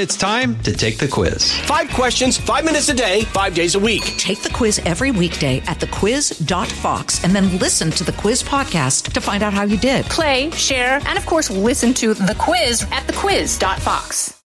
It's time to take the quiz. 5 questions, 5 minutes a day, 5 days a week. Take the quiz every weekday at thequiz.fox and then listen to the quiz podcast to find out how you did. Play, share, and of course, listen to the quiz at thequiz.fox.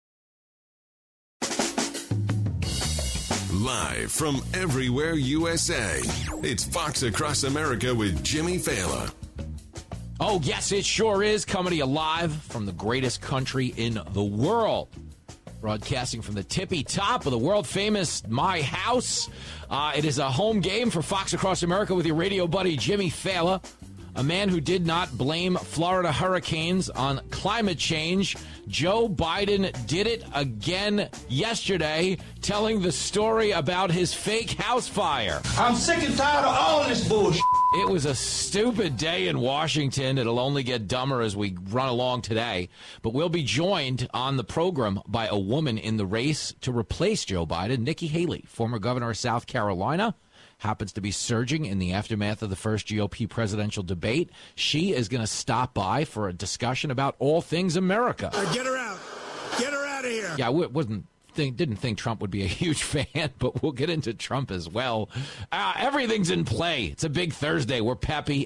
Live from everywhere USA, it's Fox Across America with Jimmy Fallon. Oh, yes, it sure is. Coming to you live from the greatest country in the world. Broadcasting from the tippy top of the world-famous My House. It is a home game for Fox Across America with your radio buddy, Jimmy Fallon, a man who did not blame Florida hurricanes on climate change. Joe Biden did it again yesterday, telling the story about his fake house fire. I'm sick and tired of all this bullshit. It was a stupid day in Washington. It'll only get dumber as we run along today. But we'll be joined on the program by a woman in the race to replace Joe Biden, Nikki Haley, former governor of South Carolina, happens to be surging in the aftermath of the first GOP presidential debate. She is going to stop by for a discussion about all things America. Get her out. Get her out of here. Yeah, didn't think Trump would be a huge fan, but we'll get into Trump as well. Everything's in play. It's a big Thursday. We're peppy.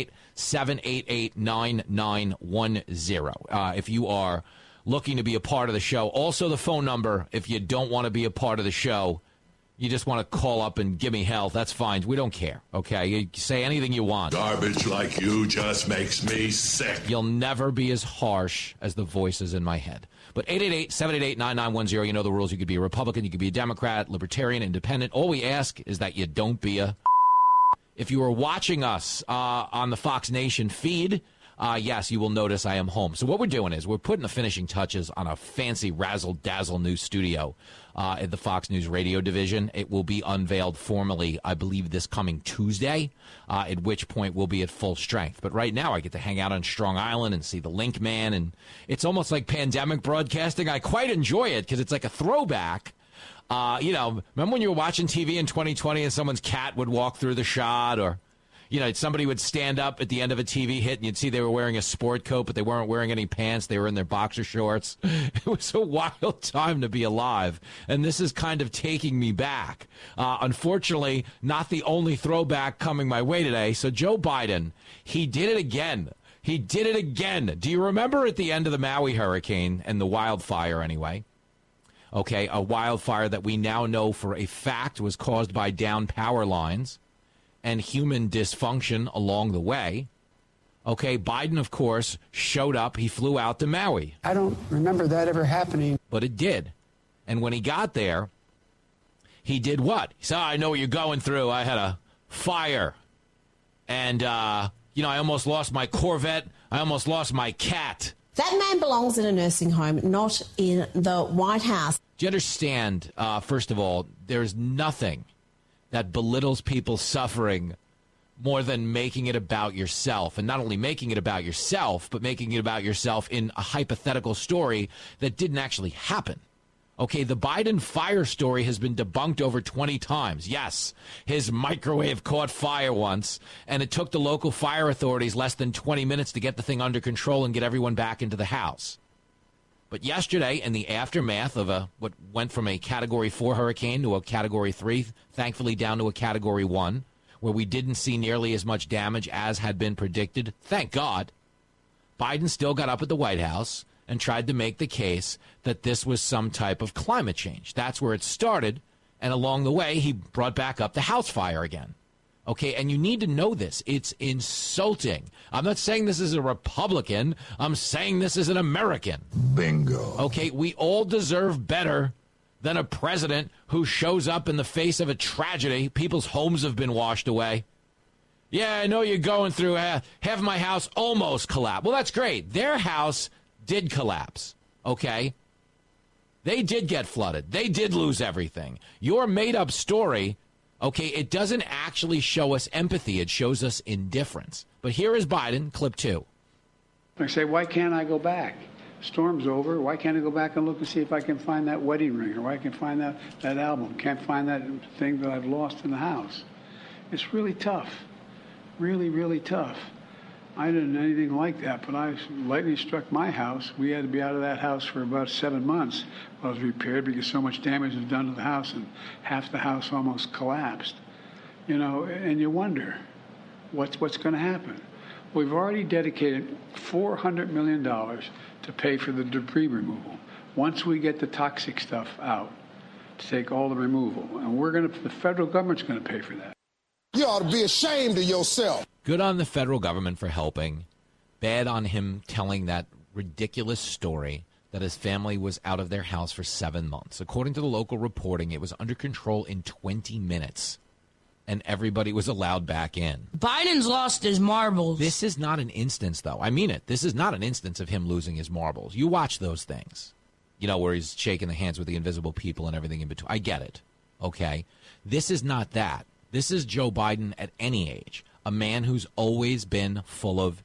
888-788-9910. If you are looking to be a part of the show. Also the phone number, if you don't want to be a part of the show, you just want to call up and give me hell, that's fine. We don't care, okay? You say anything you want. Garbage like you just makes me sick. You'll never be as harsh as the voices in my head. But 888-788-9910, you know the rules. You could be a Republican, you could be a Democrat, Libertarian, Independent. All we ask is that you don't be a... If you are watching us on the Fox Nation feed, yes, you will notice I am home. So what we're doing is we're putting the finishing touches on a fancy razzle-dazzle new studio at the Fox News radio division. It will be unveiled formally, I believe, this coming Tuesday, at which point we'll be at full strength. But right now I get to hang out on Strong Island and see the Link Man, and it's almost like pandemic broadcasting. I quite enjoy it because it's like a throwback. Remember when you were watching TV in 2020 and someone's cat would walk through the shot, or... somebody would stand up at the end of a TV hit and you'd see they were wearing a sport coat, but they weren't wearing any pants. They were in their boxer shorts. It was a wild time to be alive. And this is kind of taking me back. Unfortunately, not the only throwback coming my way today. So Joe Biden, he did it again. He did it again. Do you remember at the end of the Maui hurricane and the wildfire anyway? Okay, a wildfire that we now know for a fact was caused by downed power lines and human dysfunction along the way. Okay, Biden, of course, showed up. He flew out to Maui. I don't remember that ever happening. But it did. And when he got there, he did what? He said, I know what you're going through. I had a fire. And, I almost lost my Corvette. I almost lost my cat. That man belongs in a nursing home, not in the White House. Do you understand, first of all, there's nothing that belittles people's suffering more than making it about yourself. And not only making it about yourself, but making it about yourself in a hypothetical story that didn't actually happen. Okay, the Biden fire story has been debunked over 20 times. Yes, his microwave caught fire once, and it took the local fire authorities less than 20 minutes to get the thing under control and get everyone back into the house. But yesterday, in the aftermath of what went from a Category 4 hurricane to a Category 3, thankfully down to a Category 1, where we didn't see nearly as much damage as had been predicted, thank God, Biden still got up at the White House and tried to make the case that this was some type of climate change. That's where it started, and along the way, he brought back up the house fire again. Okay, and you need to know this. It's insulting. I'm not saying this is a Republican. I'm saying this is an American. Bingo. Okay, we all deserve better than a president who shows up in the face of a tragedy. People's homes have been washed away. Yeah, I know you're going through have my house almost collapsed. Well, that's great. Their house did collapse, okay? They did get flooded. They did lose everything. Your made-up story, okay, it doesn't actually show us empathy. It shows us indifference. But here is Biden, clip 2. I say, why can't I go back? Storm's over. Why can't I go back and look and see if I can find that wedding ring, or why I can find that album? Can't find that thing that I've lost in the house. It's really tough. Really, really tough. I didn't anything like that, but lightning struck my house. We had to be out of that house for about 7 months while it was repaired because so much damage was done to the house, and half the house almost collapsed. You know, and you wonder what's going to happen. We've already dedicated $400 million to pay for the debris removal. Once we get the toxic stuff out, to take all the removal, and the federal government's going to pay for that. You ought to be ashamed of yourself. Good on the federal government for helping. Bad on him telling that ridiculous story that his family was out of their house for 7 months. According to the local reporting, it was under control in 20 minutes, and everybody was allowed back in. Biden's lost his marbles. This is not an instance, though. I mean it. This is not an instance of him losing his marbles. You watch those things, you know, where he's shaking the hands with the invisible people and everything in between. I get it, okay? This is not that. This is Joe Biden at any age, a man who's always been full of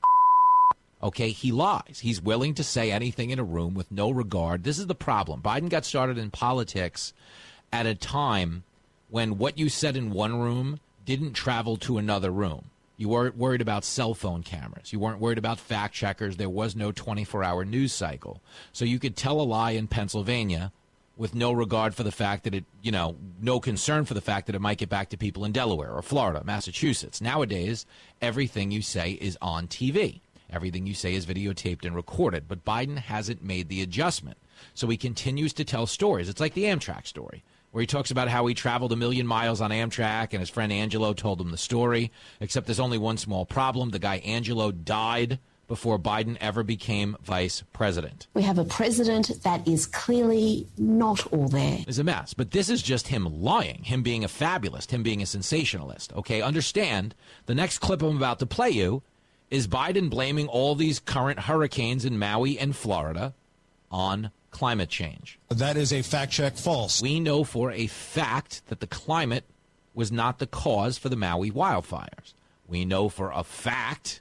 okay? He lies. He's willing to say anything in a room with no regard. This is the problem. Biden got started in politics at a time when what you said in one room didn't travel to another room. You weren't worried about cell phone cameras. You weren't worried about fact checkers. There was no 24-hour news cycle. So you could tell a lie in Pennsylvania with no regard for the fact that it, you know, no concern for the fact that it might get back to people in Delaware or Florida, Massachusetts. Nowadays, everything you say is on TV. Everything you say is videotaped and recorded. But Biden hasn't made the adjustment. So he continues to tell stories. It's like the Amtrak story, where he talks about how he traveled 1 million miles on Amtrak and his friend Angelo told him the story, except there's only one small problem. The guy Angelo died before Biden ever became vice president. We have a president that is clearly not all there. It's a mess. But this is just him lying, him being a fabulist, him being a sensationalist. Okay, understand, the next clip I'm about to play you is Biden blaming all these current hurricanes in Maui and Florida on climate change. That is a fact check false. We know for a fact that the climate was not the cause for the Maui wildfires. We know for a fact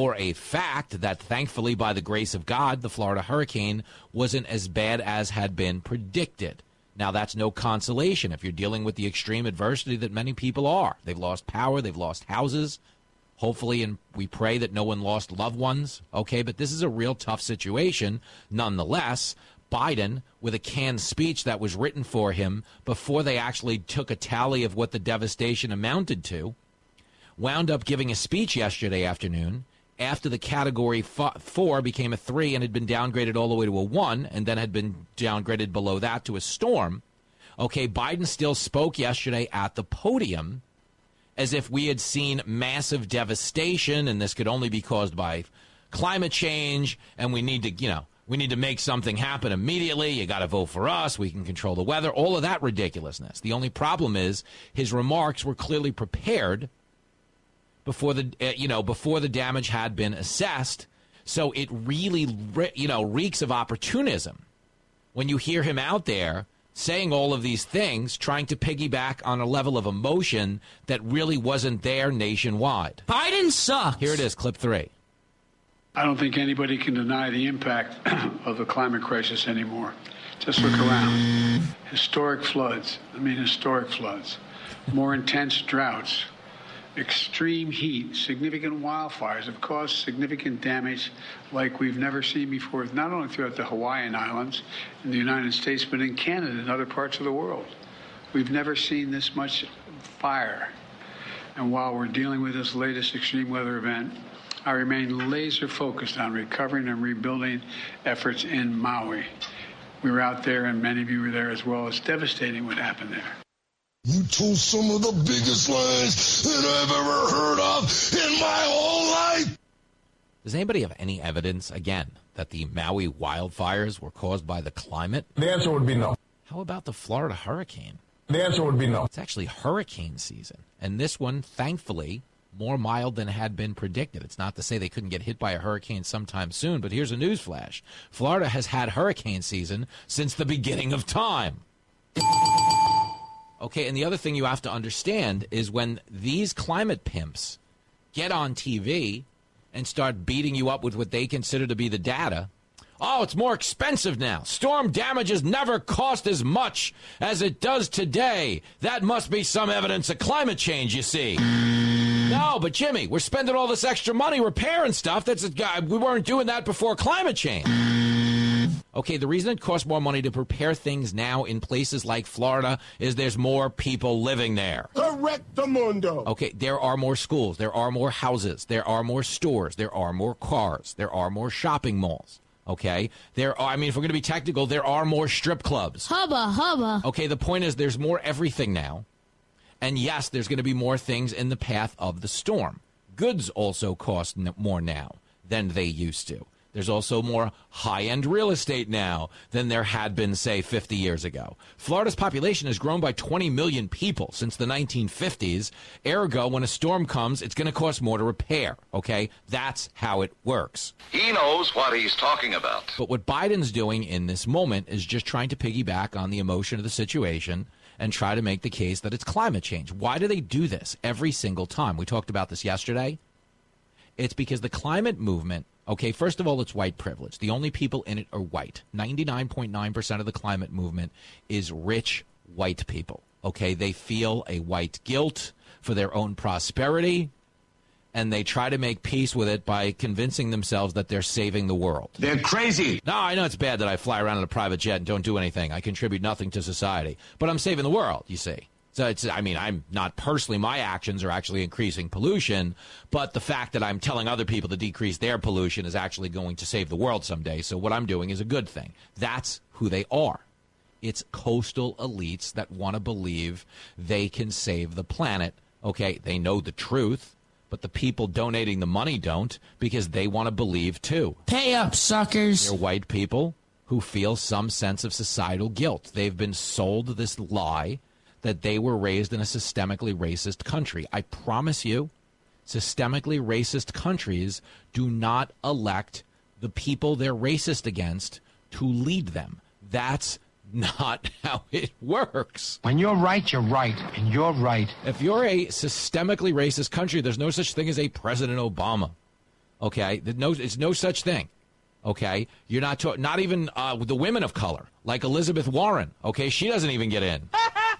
that thankfully, by the grace of God, the Florida hurricane wasn't as bad as had been predicted. Now, that's no consolation if you're dealing with the extreme adversity that many people are. They've lost power, they've lost houses. Hopefully, and we pray that no one lost loved ones. Okay, but this is a real tough situation. Nonetheless, Biden, with a canned speech that was written for him before they actually took a tally of what the devastation amounted to, wound up giving a speech yesterday afternoon after the Category 4 became a 3 and had been downgraded all the way to a 1 and then had been downgraded below that to a storm. Okay, Biden still spoke yesterday at the podium as if we had seen massive devastation and this could only be caused by climate change and we need to make something happen immediately. You got to vote for us. We can control the weather. All of that ridiculousness. The only problem is his remarks were clearly prepared before the damage had been assessed. So it really, reeks of opportunism when you hear him out there saying all of these things, trying to piggyback on a level of emotion that really wasn't there nationwide. Biden sucks. Here it is, clip 3. I don't think anybody can deny the impact of the climate crisis anymore. Just look around. Historic floods, more intense droughts, extreme heat, significant wildfires have caused significant damage like we've never seen before, not only throughout the Hawaiian Islands in the United States, but in Canada and other parts of the world. We've never seen this much fire. And while we're dealing with this latest extreme weather event, I remain laser focused on recovering and rebuilding efforts in Maui. We were out there, and many of you were there as well. It's devastating what happened there. You told some of the biggest lies that I've ever heard of in my whole life. Does anybody have any evidence, again, that the Maui wildfires were caused by the climate? The answer would be no. How about the Florida hurricane? The answer would be no. It's actually hurricane season. And this one, thankfully, more mild than had been predicted. It's not to say they couldn't get hit by a hurricane sometime soon, but here's a newsflash. Florida has had hurricane season since the beginning of time. Okay, and the other thing you have to understand is when these climate pimps get on TV and start beating you up with what they consider to be the data, oh, it's more expensive now. Storm damages never cost as much as it does today. That must be some evidence of climate change, you see. No, No, but Jimmy, we're spending all this extra money repairing stuff. We weren't doing that before climate change. Okay, the reason it costs more money to prepare things now in places like Florida is there's more people living there. Correctamundo. Okay, there are more schools, there are more houses, there are more stores, there are more cars, there are more shopping malls. Okay, if we're going to be technical, there are more strip clubs. Hubba, hubba. Okay, the point is there's more everything now. And yes, there's going to be more things in the path of the storm. Goods also cost more now than they used to. There's also more high-end real estate now than there had been, say, 50 years ago. Florida's population has grown by 20 million people since the 1950s. Ergo, when a storm comes, it's going to cost more to repair, okay? That's how it works. He knows what he's talking about. But what Biden's doing in this moment is just trying to piggyback on the emotion of the situation and try to make the case that it's climate change. Why do they do this every single time? We talked about this yesterday. It's because the climate movement, okay, first of all, it's white privilege. The only people in it are white. 99.9% of the climate movement is rich white people, okay? They feel a white guilt for their own prosperity, and they try to make peace with it by convincing themselves that they're saving the world. They're crazy. No, I know it's bad that I fly around in a private jet and don't do anything. I contribute nothing to society. But I'm saving the world, you see. So I'm not personally, my actions are actually increasing pollution, but the fact that I'm telling other people to decrease their pollution is actually going to save the world someday. So what I'm doing is a good thing. That's who they are. It's coastal elites that want to believe they can save the planet. Okay, they know the truth, but the people donating the money don't because they want to believe too. Pay up, suckers. They're white people who feel some sense of societal guilt. They've been sold this lie that they were raised in a systemically racist country. I promise you, systemically racist countries do not elect the people they're racist against to lead them. That's not how it works. When you're right, and you're right. If you're a systemically racist country, there's no such thing as a President Obama. Okay? It's no such thing. Okay? You're not even the women of color, like Elizabeth Warren. Okay? She doesn't even get in.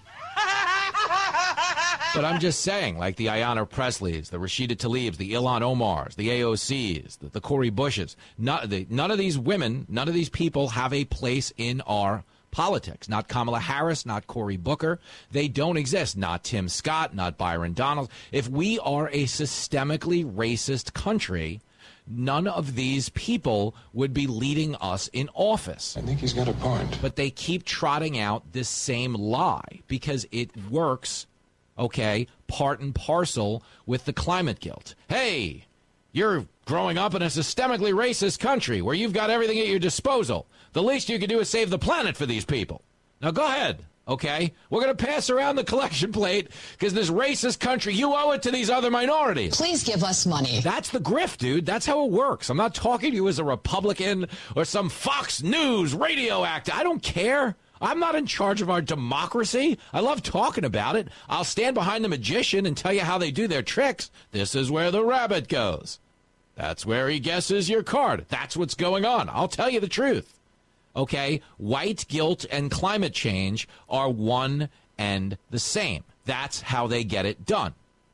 But I'm just saying, like the Ayanna Presleys, the Rashida Tlaibs, the Ilhan Omars, the AOCs, the Cori Bushes, none of these women, none of these people have a place in our politics. Not Kamala Harris, not Cory Booker. They don't exist. Not Tim Scott, not Byron Donalds. If we are a systemically racist country, none of these people would be leading us in office. I think he's got a point. But they keep trotting out this same lie because it works, okay, part and parcel with the climate guilt. Hey, you're growing up in a systemically racist country where you've got everything at your disposal. The least you can do is save the planet for these people. Now go ahead, okay? We're going to pass around the collection plate because this racist country, you owe it to these other minorities. Please give us money. That's the grift, dude. That's how it works. I'm not talking to you as a Republican or some Fox News radio actor. I don't care. I'm not in charge of our democracy. I love talking about it. I'll stand behind the magician and tell you how they do their tricks. This is where the rabbit goes. That's where he guesses your card. That's what's going on. I'll tell you the truth. Okay? White guilt and climate change are one and the same. That's how they get it done.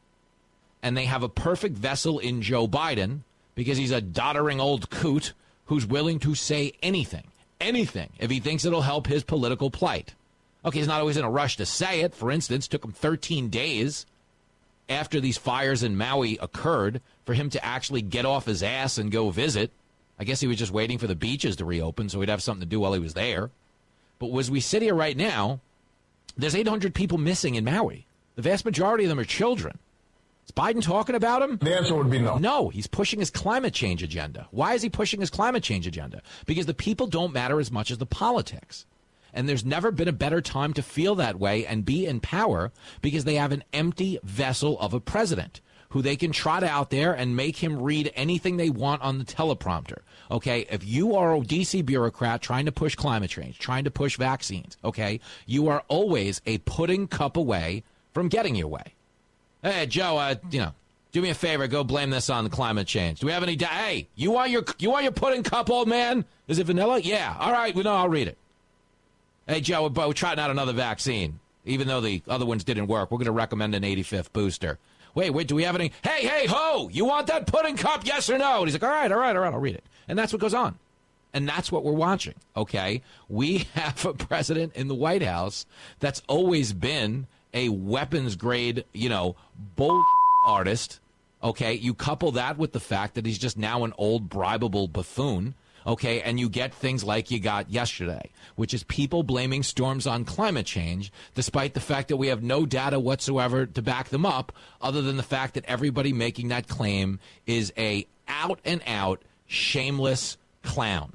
And they have a perfect vessel in Joe Biden because he's a doddering old coot who's willing to say anything. Anything, if he thinks it'll help his political plight. Okay, he's not always in a rush to say it. For instance, it took him 13 days after these fires in Maui occurred for him to actually get off his ass and go visit. I guess he was just waiting for the beaches to reopen so he'd have something to do while he was there. But as we sit here right now, there's 800 people missing in Maui. The vast majority of them are children. Is Biden talking about him? The answer would be no. No, he's pushing his climate change agenda. Why is he pushing his climate change agenda? Because the people don't matter as much as the politics. And there's never been a better time to feel that way and be in power because they have an empty vessel of a president who they can trot out there and make him read anything they want on the teleprompter. Okay, if you are a D.C. bureaucrat trying to push climate change, trying to push vaccines, okay, you are always a pudding cup away from getting your way. Hey, Joe, do me a favor. Go blame this on the climate change. Do we have any? Hey, you want your pudding cup, old man? Is it vanilla? Yeah. All right. No, I'll read it. Hey, Joe, we're trying out another vaccine. Even though the other ones didn't work, we're going to recommend an 85th booster. Wait, do we have any? Hey, ho, you want that pudding cup, yes or no? And he's like, all right, I'll read it. And that's what goes on. And that's what we're watching, okay? We have a president in the White House that's always been a weapons-grade, bull artist, okay? You couple that with the fact that he's just now an old, bribable buffoon, okay? And you get things like you got yesterday, which is people blaming storms on climate change, despite the fact that we have no data whatsoever to back them up, other than the fact that everybody making that claim is a out-and-out, shameless clown.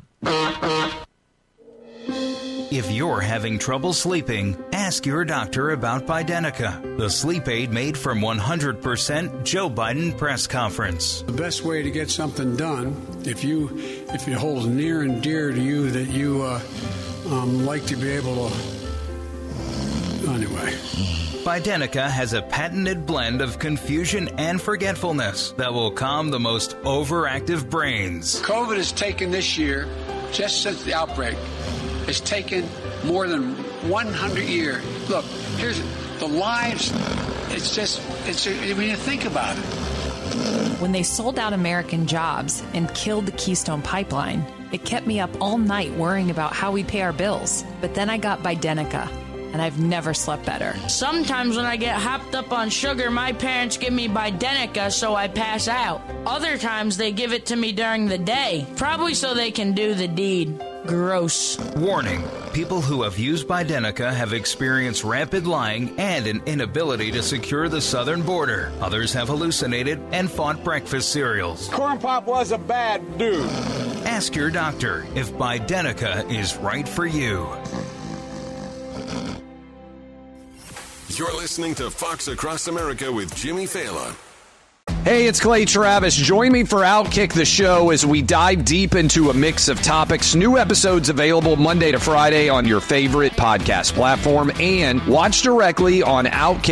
If you're having trouble sleeping, ask your doctor about Bidenica, the sleep aid made from 100% Joe Biden press conference. The best way to get something done, if it holds near and dear to you that you like to be able to... Anyway. Bidenica has a patented blend of confusion and forgetfulness that will calm the most overactive brains. COVID has taken this year, just since the outbreak, it's taken more than 100 years. Look, here's the lives. When you think about it. When they sold out American jobs and killed the Keystone Pipeline, it kept me up all night worrying about how we pay our bills. But then I got Bidenica, and I've never slept better. Sometimes when I get hopped up on sugar, my parents give me Bidenica so I pass out. Other times they give it to me during the day, probably so they can do the deed. Gross. Warning. People who have used Bidenica have experienced rapid lying and an inability to secure the southern border. Others have hallucinated and fought breakfast cereals. Corn Pop was a bad dude. Ask your doctor if Bidenica is right for you. You're listening to Fox Across America with Jimmy Fallon. Hey, it's Clay Travis. Join me for Outkick the Show as we dive deep into a mix of topics. New episodes available Monday to Friday on your favorite podcast platform and watch directly on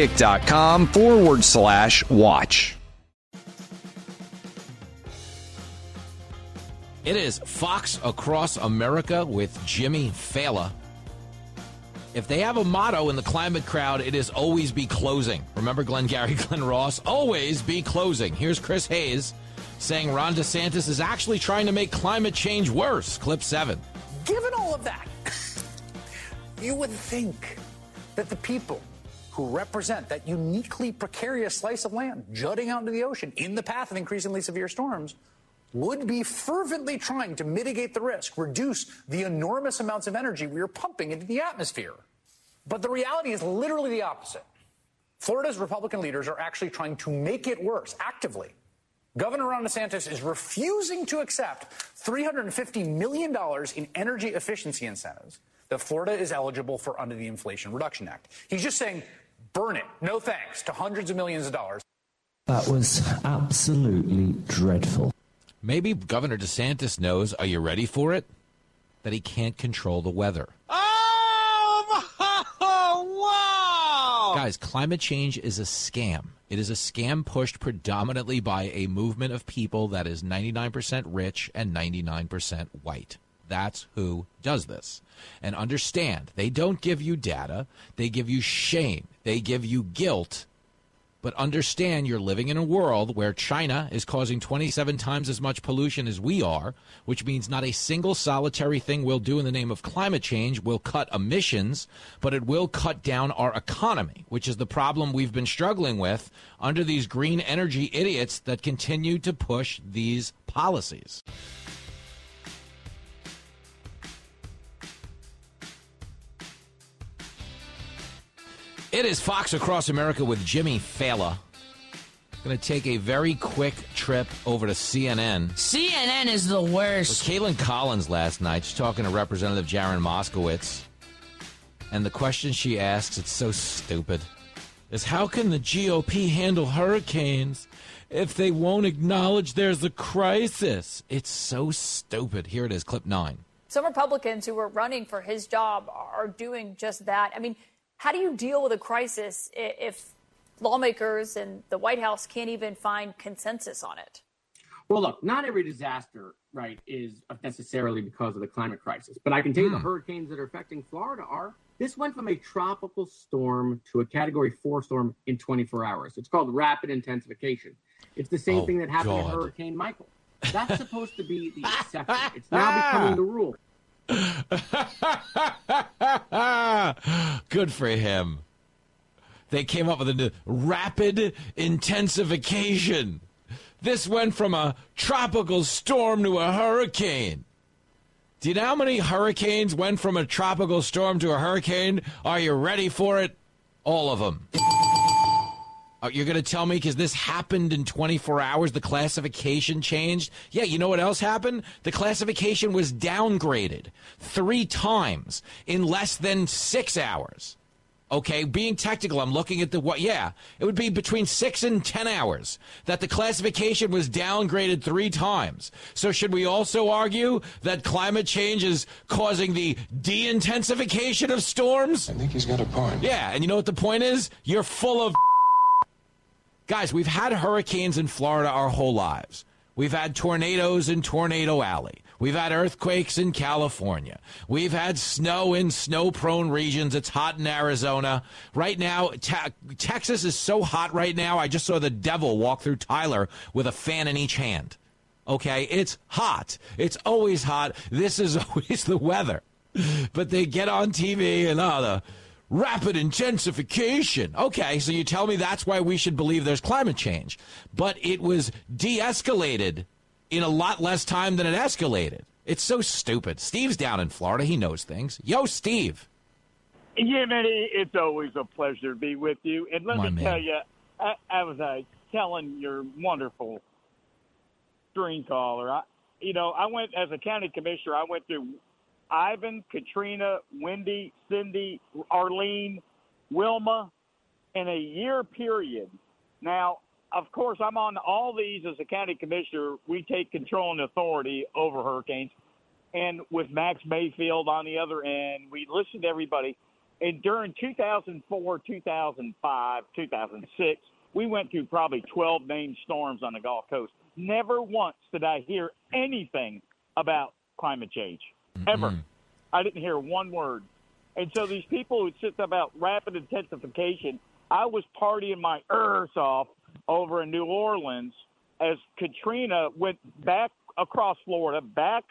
Outkick.com/watch. It is Fox Across America with Jimmy Fallon. If they have a motto in the climate crowd, it is always be closing. Remember Glenn Ross? Always be closing. Here's Chris Hayes saying Ron DeSantis is actually trying to make climate change worse. Clip 7. Given all of that, you would think that the people who represent that uniquely precarious slice of land jutting out into the ocean in the path of increasingly severe storms would be fervently trying to mitigate the risk, reduce the enormous amounts of energy we are pumping into the atmosphere. But the reality is literally the opposite. Florida's Republican leaders are actually trying to make it worse, actively. Governor Ron DeSantis is refusing to accept $350 million in energy efficiency incentives that Florida is eligible for under the Inflation Reduction Act. He's just saying, burn it, no thanks, to hundreds of millions of dollars. That was absolutely dreadful. Maybe Governor DeSantis knows, are you ready for it? That he can't control the weather. Oh, wow! Guys, climate change is a scam. It is a scam pushed predominantly by a movement of people that is 99% rich and 99% white. That's who does this. And understand, they don't give you data. They give you shame. They give you guilt. But understand you're living in a world where China is causing 27 times as much pollution as we are, which means not a single solitary thing we'll do in the name of climate change will cut emissions, but it will cut down our economy, which is the problem we've been struggling with under these green energy idiots that continue to push these policies. It is Fox Across America with Jimmy Fallon. Going to take a very quick trip over to CNN. CNN is the worst. With Caitlin Collins last night, she's talking to Representative Jaron Moskowitz. And the question she asks, it's so stupid, is how can the GOP handle hurricanes if they won't acknowledge there's a crisis? It's so stupid. Here it is, clip 9. Some Republicans who were running for his job are doing just that. I mean, how do you deal with a crisis if lawmakers and the White House can't even find consensus on it? Well, look, not every disaster, right, is necessarily because of the climate crisis. But I can tell you the hurricanes that are affecting Florida are. This went from a tropical storm to a Category 4 storm in 24 hours. It's called rapid intensification. It's the same thing that happened to Hurricane Michael. That's supposed to be the exception. It's now becoming the rule. Good for him. They came up with a new rapid intensification. This went from a tropical storm to a hurricane. Do you know how many hurricanes went from a tropical storm to a hurricane? Are you ready for it? All of them. You're going to tell me because this happened in 24 hours, the classification changed? Yeah, you know what else happened? The classification was downgraded 3 times in less than 6 hours. Okay, being technical, I'm looking at it would be between 6 and 10 hours that the classification was downgraded 3 times. So should we also argue that climate change is causing the de-intensification of storms? I think he's got a point. Yeah, and you know what the point is? You're full of Guys, we've had hurricanes in Florida our whole lives. We've had tornadoes in Tornado Alley. We've had earthquakes in California. We've had snow in snow-prone regions. It's hot in Arizona. Right now, Texas is so hot right now, I just saw the devil walk through Tyler with a fan in each hand. Okay? It's hot. It's always hot. This is always the weather. But they get on TV and, the rapid intensification. Okay, so you tell me that's why we should believe there's climate change. But it was de-escalated in a lot less time than it escalated. It's so stupid. Steve's down in Florida. He knows things. Yo, Steve. Jimmy, it's always a pleasure to be with you. And let me tell you, I was telling your wonderful screen caller, I went as a county commissioner, I went through Ivan, Katrina, Wendy, Cindy, Arlene, Wilma in a year period. Now, of course, I'm on all these as a county commissioner. We take control and authority over hurricanes. And with Max Mayfield on the other end, we listen to everybody. And during 2004, 2005, 2006, we went through probably 12 named storms on the Gulf Coast. Never once did I hear anything about climate change, ever. I didn't hear one word. And so these people who sit about rapid intensification, I was partying my earth off over in New Orleans as Katrina went back across Florida,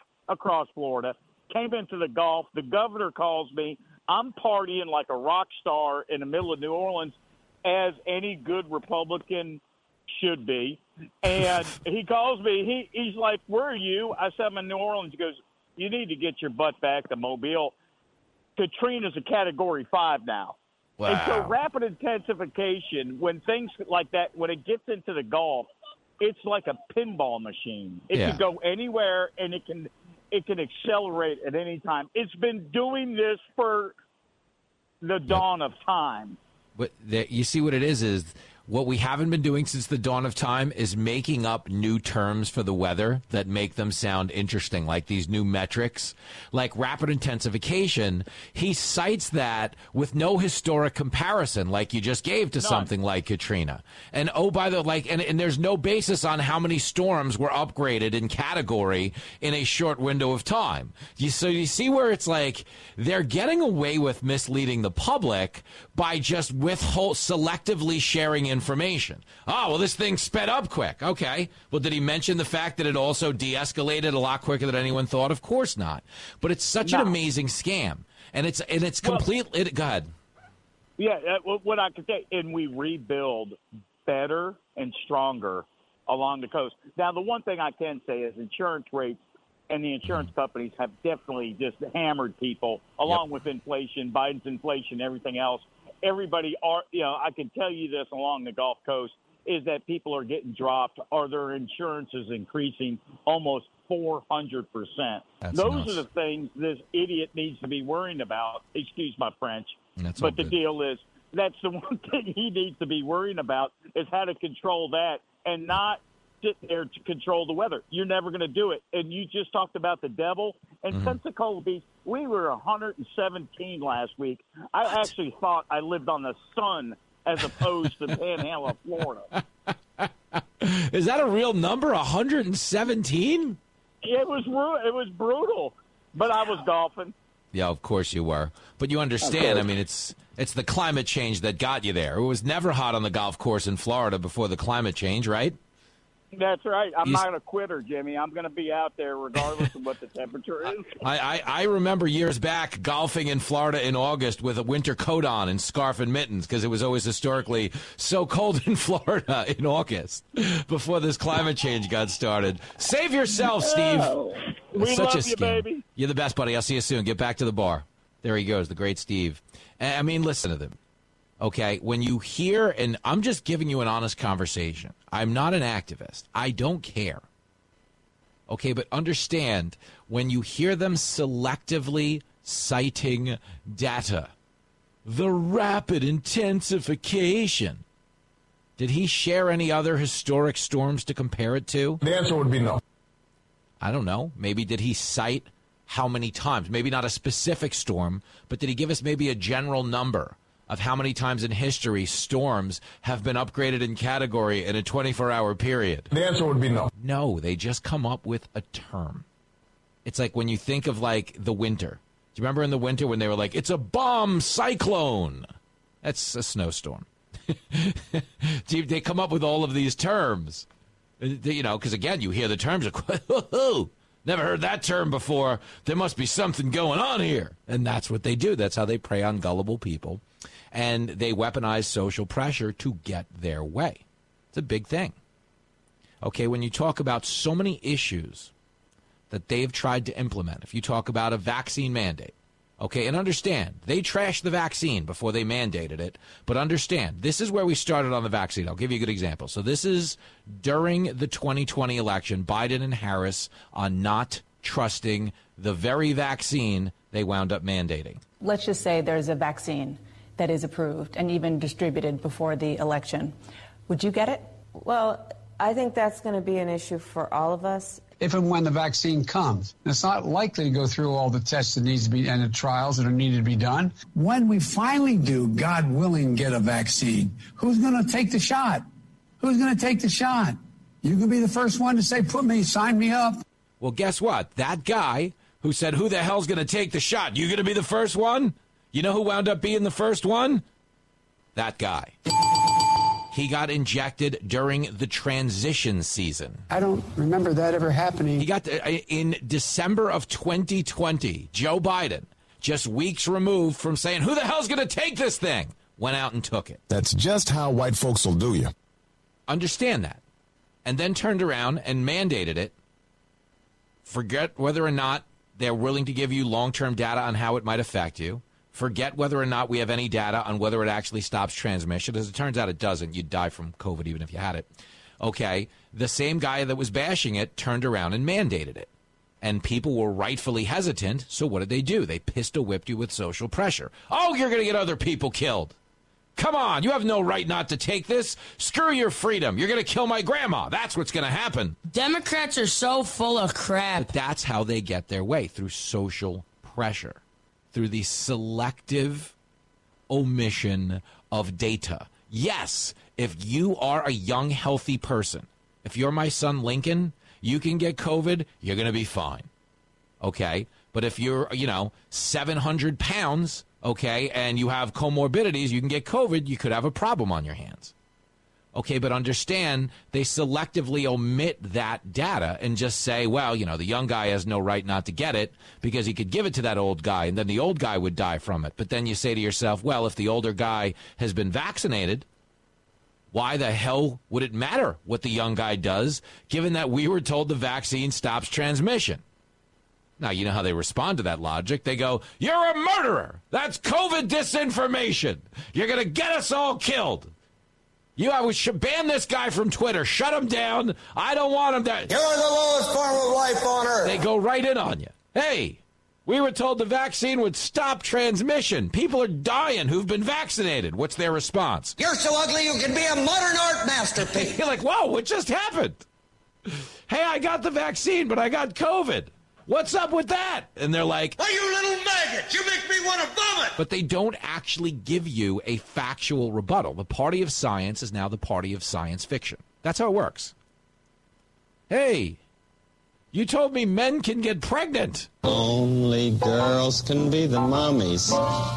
came into the Gulf. The governor calls me. I'm partying like a rock star in the middle of New Orleans, as any good Republican should be. And he calls me. He's like, where are you? I said, I'm in New Orleans. He goes, you need to get your butt back to Mobile. Katrina's a Category 5 now. Wow. And so rapid intensification, when things like that, when it gets into the Gulf, it's like a pinball machine. It can go anywhere, and it can accelerate at any time. It's been doing this for the dawn of time. But you see what it is what we haven't been doing since the dawn of time is making up new terms for the weather that make them sound interesting, like these new metrics, like rapid intensification. He cites that with no historic comparison, like you just gave to something like Katrina. And and there's no basis on how many storms were upgraded in category in a short window of time. So you see where it's like they're getting away with misleading the public by just selectively sharing information. Oh, well, this thing sped up quick. Okay. Well, did he mention the fact that it also de-escalated a lot quicker than anyone thought? Of course not. But it's such an amazing scam. And it's completely... Go ahead. Yeah, what I can say, and we rebuild better and stronger along the coast. Now, the one thing I can say is insurance rates and the insurance companies have definitely just hammered people, along with inflation, Biden's inflation, everything else. Everybody I can tell you this along the Gulf Coast is that people are getting dropped or their insurance is increasing almost 400%. Those are the things this idiot needs to be worrying about. Excuse my French. But the deal is that's the one thing he needs to be worrying about is how to control that and not sit there to control the weather. You're never going to do it. And you just talked about the devil. And Pensacola Beach, we were 117 last week. I actually thought I lived on the sun as opposed to the Panhandle of Florida. Is that a real number, 117? It was brutal, but I was golfing. Yeah, of course you were. But you understand, I mean, it's the climate change that got you there. It was never hot on the golf course in Florida before the climate change, right? That's right. I'm not a quitter, Jimmy. I'm going to be out there regardless of what the temperature is. I remember years back golfing in Florida in August with a winter coat on and scarf and mittens because it was always historically so cold in Florida in August before this climate change got started. Save yourself, Steve. We love you, baby. You're the best, buddy. I'll see you soon. Get back to the bar. There he goes, the great Steve. I mean, listen to them. Okay, when you hear, and I'm just giving you an honest conversation. I'm not an activist. I don't care. Okay, but understand, when you hear them selectively citing data, the rapid intensification, did he share any other historic storms to compare it to? The answer would be no. I don't know. Maybe did he cite how many times? Maybe not a specific storm, but did he give us maybe a general number of how many times in history storms have been upgraded in category in a 24-hour period? The answer would be no. No, they just come up with a term. It's like when you think of, like, the winter. Do you remember in the winter when they were like, it's a bomb cyclone? That's a snowstorm. They come up with all of these terms. You know, because, again, you hear the terms, like, never heard that term before. There must be something going on here. And that's what they do. That's how they prey on gullible people. And they weaponize social pressure to get their way. It's a big thing. Okay, when you talk about so many issues that they've tried to implement, if you talk about a vaccine mandate, okay, and understand, they trashed the vaccine before they mandated it, but understand, this is where we started on the vaccine. I'll give you a good example. So this is during the 2020 election, Biden and Harris on not trusting the very vaccine they wound up mandating. Let's just say there's a vaccine that is approved and even distributed before the election. Would you get it? Well, I think that's going to be an issue for all of us. If and when the vaccine comes. It's not likely to go through all the tests that needs to be and the trials that are needed to be done. When we finally do, God willing, get a vaccine, who's going to take the shot? Who's going to take the shot? You can be the first one to say, sign me up. Well, guess what? That guy who said, who the hell's going to take the shot? You going to be the first one? You know who wound up being the first one? That guy. He got injected during the transition season. I don't remember that ever happening. He got in December of 2020. Joe Biden, just weeks removed from saying, who the hell's going to take this thing? Went out and took it. That's just how white folks will do you. Understand that. And then turned around and mandated it. Forget whether or not they're willing to give you long-term data on how it might affect you. Forget whether or not we have any data on whether it actually stops transmission. As it turns out, it doesn't. You'd die from COVID even if you had it. Okay, the same guy that was bashing it turned around and mandated it. And people were rightfully hesitant, so what did they do? They pistol-whipped you with social pressure. Oh, you're going to get other people killed. Come on, you have no right not to take this. Screw your freedom. You're going to kill my grandma. That's what's going to happen. Democrats are so full of crap. But that's how they get their way, through social pressure. Through the selective omission of data. Yes, if you are a young, healthy person, if you're my son Lincoln, you can get COVID, you're going to be fine. Okay? But if you're, 700 pounds, okay, and you have comorbidities, you can get COVID, you could have a problem on your hands. Okay, but understand, they selectively omit that data and just say, well, the young guy has no right not to get it because he could give it to that old guy and then the old guy would die from it. But then you say to yourself, well, if the older guy has been vaccinated, why the hell would it matter what the young guy does, given that we were told the vaccine stops transmission? Now, you know how they respond to that logic. They go, you're a murderer. That's COVID disinformation. You're going to get us all killed. We should ban this guy from Twitter. Shut him down. I don't want him there. You're the lowest form of life on earth. They go right in on you. Hey, we were told the vaccine would stop transmission. People are dying who've been vaccinated. What's their response? You're so ugly you can be a modern art masterpiece. You're like, whoa, what just happened? Hey, I got the vaccine, but I got COVID. What's up with that? And they're like, why, you little maggot, you make me want to vomit. But they don't actually give you a factual rebuttal. The party of science is now the party of science fiction. That's how it works. Hey, You told me men can get pregnant. Only girls can be the mummies.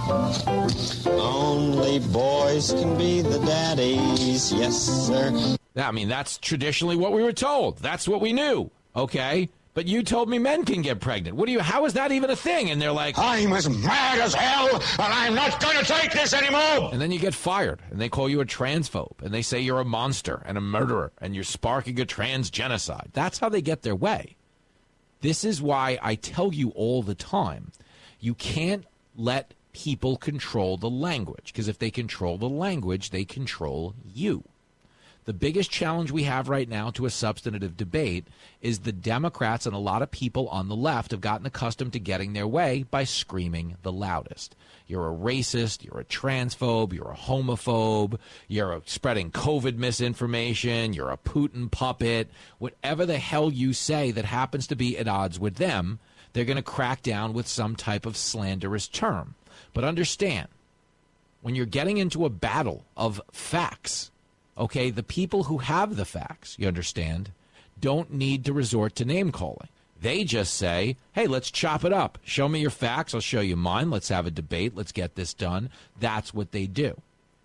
Only boys can be the daddies. Yes, sir. I mean, that's traditionally what we were told. That's what we knew. Okay? But you told me men can get pregnant. How is that even a thing? And they're like, I'm as mad as hell, and I'm not going to take this anymore. And then you get fired, and they call you a transphobe, and they say you're a monster and a murderer, and you're sparking a trans genocide. That's how they get their way. This is why I tell you all the time, you can't let people control the language, because if they control the language, they control you. The biggest challenge we have right now to a substantive debate is the Democrats and a lot of people on the left have gotten accustomed to getting their way by screaming the loudest. You're a racist, you're a transphobe, you're a homophobe, you're spreading COVID misinformation, you're a Putin puppet. Whatever the hell you say that happens to be at odds with them, they're going to crack down with some type of slanderous term. But understand, when you're getting into a battle of facts, okay, the people who have the facts, you understand, don't need to resort to name-calling. They just say, hey, let's chop it up. Show me your facts. I'll show you mine. Let's have a debate. Let's get this done. That's what they do.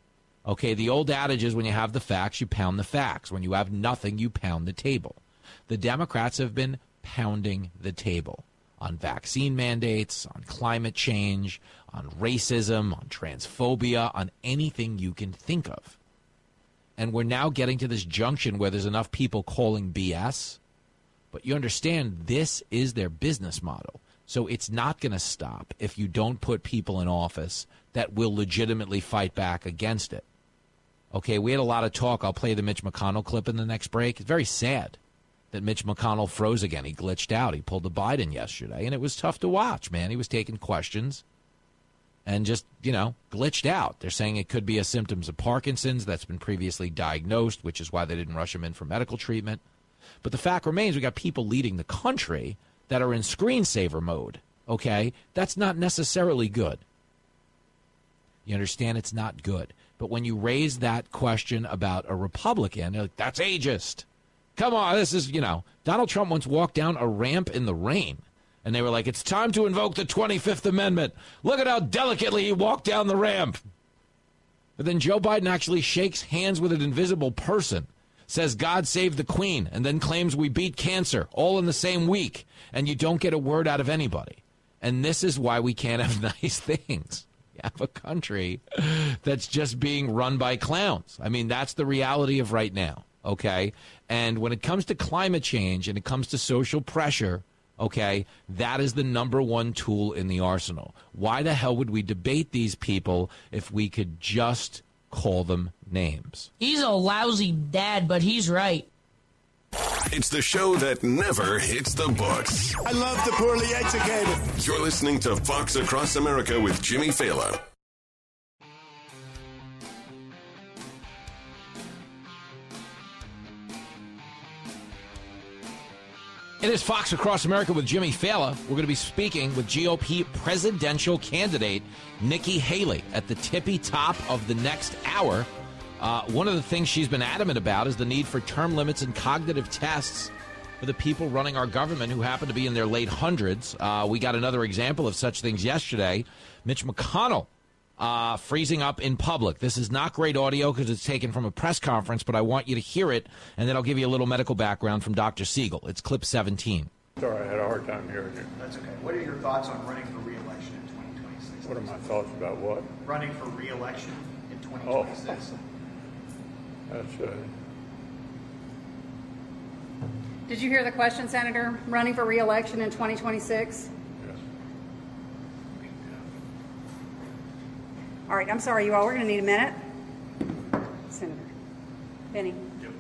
Okay, the old adage is when you have the facts, you pound the facts. When you have nothing, you pound the table. The Democrats have been pounding the table on vaccine mandates, on climate change, on racism, on transphobia, on anything you can think of. And we're now getting to this junction where there's enough people calling BS. But you understand, this is their business model. So it's not going to stop if you don't put people in office that will legitimately fight back against it. Okay, we had a lot of talk. I'll play the Mitch McConnell clip in the next break. It's very sad that Mitch McConnell froze again. He glitched out. He pulled a Biden yesterday, and it was tough to watch, man. He was taking questions and just, glitched out. They're saying it could be a symptoms of Parkinson's that's been previously diagnosed, which is why they didn't rush him in for medical treatment. But the fact remains, we got people leading the country that are in screensaver mode, okay? That's not necessarily good. You understand? It's not good. But when you raise that question about a Republican, they're like, that's ageist. Come on, this is, Donald Trump once walked down a ramp in the rain. And they were like, it's time to invoke the 25th Amendment. Look at how delicately he walked down the ramp. But then Joe Biden actually shakes hands with an invisible person, says God save the Queen, and then claims we beat cancer all in the same week. And you don't get a word out of anybody. And this is why we can't have nice things. You have a country that's just being run by clowns. I mean, that's the reality of right now, okay? And when it comes to climate change and it comes to social pressure, okay, that is the number one tool in the arsenal. Why the hell would we debate these people if we could just call them names? He's a lousy dad, but he's right. It's the show that never hits the books. I love the poorly educated. You're listening to Fox Across America with Jimmy Fallon. It is Fox Across America with Jimmy Fallon. We're going to be speaking with GOP presidential candidate Nikki Haley at the tippy top of the next hour. One of the things she's been adamant about is the need for term limits and cognitive tests for the people running our government who happen to be in their late hundreds. We got another example of such things yesterday. Mitch McConnell freezing up in public. This is not great audio because it's taken from a press conference, but I want you to hear it, and then I'll give you a little medical background from Dr. Siegel. It's clip 17. Sorry, I had a hard time hearing you. That's okay. What are your thoughts on running for re-election in 2026? What are my thoughts about what? Running for re-election in 2026. That's Did you hear the question, Senator? Running for re-election in 2026? Yes. All right, I'm sorry, you all. We're going to need a minute. Senator Benny.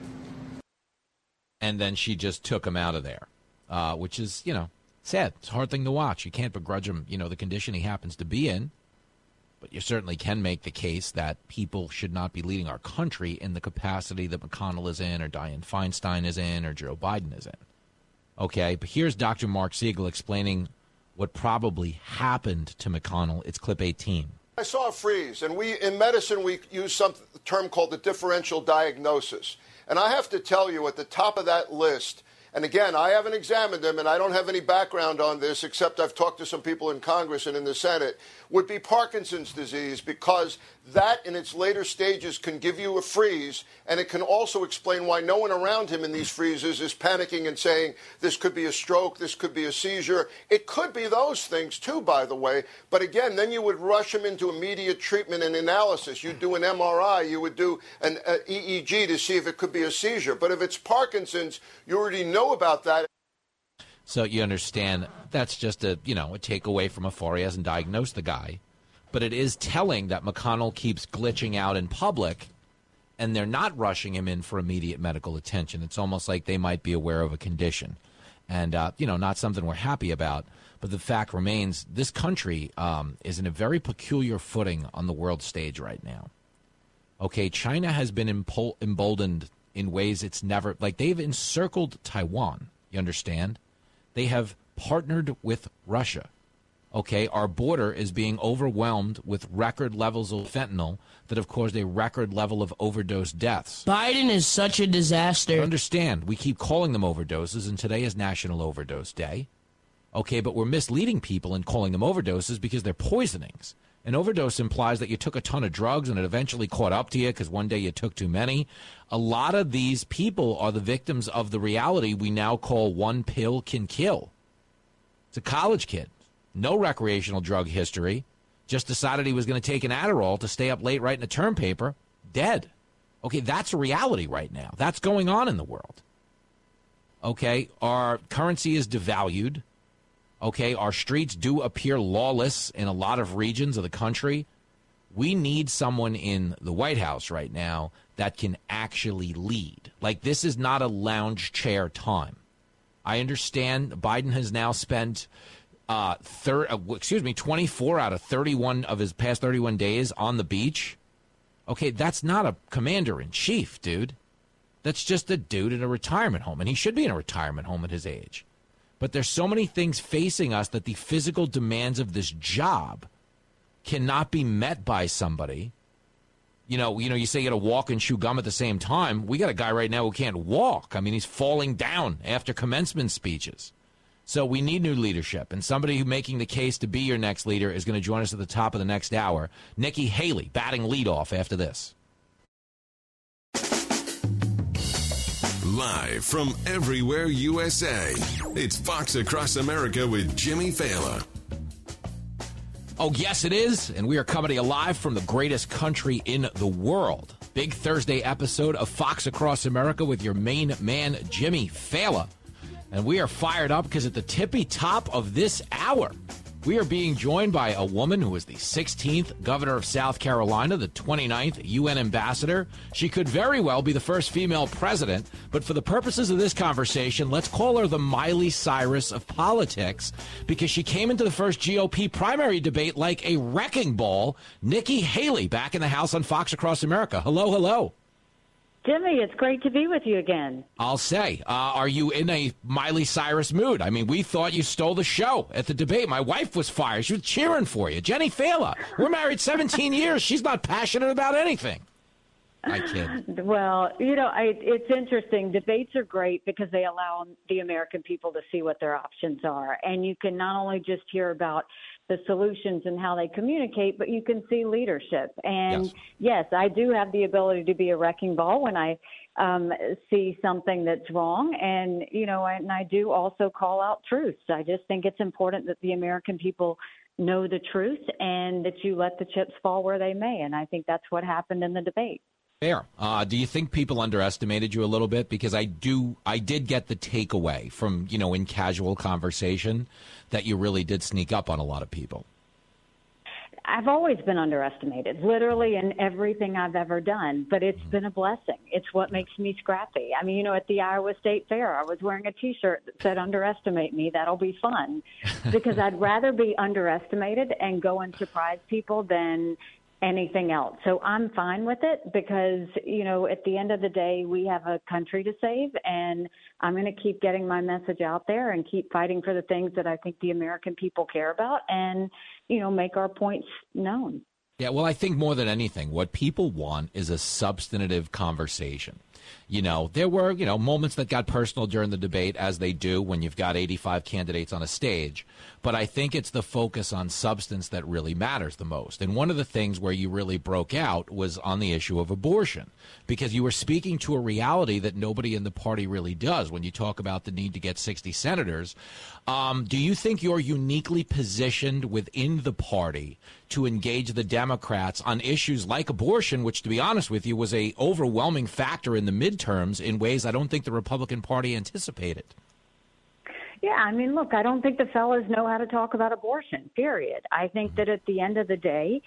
And then she just took him out of there, which is, sad. It's a hard thing to watch. You can't begrudge him, the condition he happens to be in. But you certainly can make the case that people should not be leading our country in the capacity that McConnell is in, or Dianne Feinstein is in, or Joe Biden is in. Okay, but here's Dr. Mark Siegel explaining what probably happened to McConnell. It's clip 18. I saw a freeze, and in medicine we use a term called the differential diagnosis. And I have to tell you, at the top of that list and again, I haven't examined them, and I don't have any background on this, except I've talked to some people in Congress and in the Senate, would be Parkinson's disease, because that in its later stages can give you a freeze, and it can also explain why no one around him in these freezes is panicking and saying, this could be a stroke, this could be a seizure. It could be those things, too, by the way. But again, then you would rush him into immediate treatment and analysis. You'd do an MRI, you would do an EEG to see if it could be a seizure. But if it's Parkinson's, you already know about that. So you understand that's just a takeaway from afar. He hasn't diagnosed the guy. But it is telling that McConnell keeps glitching out in public, and they're not rushing him in for immediate medical attention. It's almost like they might be aware of a condition. And, not something we're happy about. But the fact remains, this country is in a very peculiar footing on the world stage right now. Okay, China has been emboldened in ways it's never, like they've encircled Taiwan, you understand? They have partnered with Russia. Okay, our border is being overwhelmed with record levels of fentanyl that have caused a record level of overdose deaths. Biden is such a disaster. Understand, we keep calling them overdoses, and today is National Overdose Day. Okay, but we're misleading people in calling them overdoses because they're poisonings. An overdose implies that you took a ton of drugs and it eventually caught up to you because one day you took too many. A lot of these people are the victims of the reality we now call one pill can kill. It's a college kid. No recreational drug history. Just decided he was going to take an Adderall to stay up late writing a term paper. Dead. Okay, that's a reality right now. That's going on in the world. Okay, our currency is devalued. Okay, our streets do appear lawless in a lot of regions of the country. We need someone in the White House right now that can actually lead. Like, this is not a lounge chair time. I understand Biden has now spent 24 out of 31 of his past 31 days on the beach. Okay, that's not a commander-in-chief, dude. That's just a dude in a retirement home, and he should be in a retirement home at his age. But there's so many things facing us that the physical demands of this job cannot be met by somebody. You say you got to walk and chew gum at the same time. We got a guy right now who can't walk. I mean, he's falling down after commencement speeches. So we need new leadership, and somebody who's making the case to be your next leader is going to join us at the top of the next hour. Nikki Haley, batting leadoff after this. Live from everywhere USA, it's Fox Across America with Jimmy Fallon. Oh, yes, it is, and we are coming to you live from the greatest country in the world. Big Thursday episode of Fox Across America with your main man, Jimmy Fallon. And we are fired up because at the tippy top of this hour, we are being joined by a woman who is the 16th governor of South Carolina, the 29th UN ambassador. She could very well be the first female president, but for the purposes of this conversation, let's call her the Miley Cyrus of politics, because she came into the first GOP primary debate like a wrecking ball. Nikki Haley, back in the house on Fox Across America. Hello, hello. Jimmy, it's great to be with you again. I'll say, are you in a Miley Cyrus mood? I mean, we thought you stole the show at the debate. My wife was fired. She was cheering for you. Jenny Fallon, we're married 17 years. She's not passionate about anything. I kid. Well, it's interesting. Debates are great because they allow the American people to see what their options are. And you can not only just hear about the solutions and how they communicate, but you can see leadership. And yes, I do have the ability to be a wrecking ball when I see something that's wrong. And, and I do also call out truths. I just think it's important that the American people know the truth and that you let the chips fall where they may. And I think that's what happened in the debate. Fair. Do you think people underestimated you a little bit? Because I did get the takeaway from, in casual conversation that you really did sneak up on a lot of people. I've always been underestimated, literally in everything I've ever done, but it's been a blessing. It's what makes me scrappy. I mean, at the Iowa State Fair, I was wearing a T-shirt that said, "Underestimate me, that'll be fun," because I'd rather be underestimated and go and surprise people than anything else. So I'm fine with it because, at the end of the day, we have a country to save, and I'm going to keep getting my message out there and keep fighting for the things that I think the American people care about and, make our points known. Yeah, well, I think more than anything, what people want is a substantive conversation. You know, there were, moments that got personal during the debate, as they do when you've got 85 candidates on a stage. But I think it's the focus on substance that really matters the most. And one of the things where you really broke out was on the issue of abortion, because you were speaking to a reality that nobody in the party really does. When you talk about the need to get 60 senators, do you think you're uniquely positioned within the party to engage the Democrats on issues like abortion, which, to be honest with you, was a overwhelming factor in the midterms in ways I don't think the Republican Party anticipated? Yeah, I mean, look, I don't think the fellas know how to talk about abortion, period. I think that at the end of the day,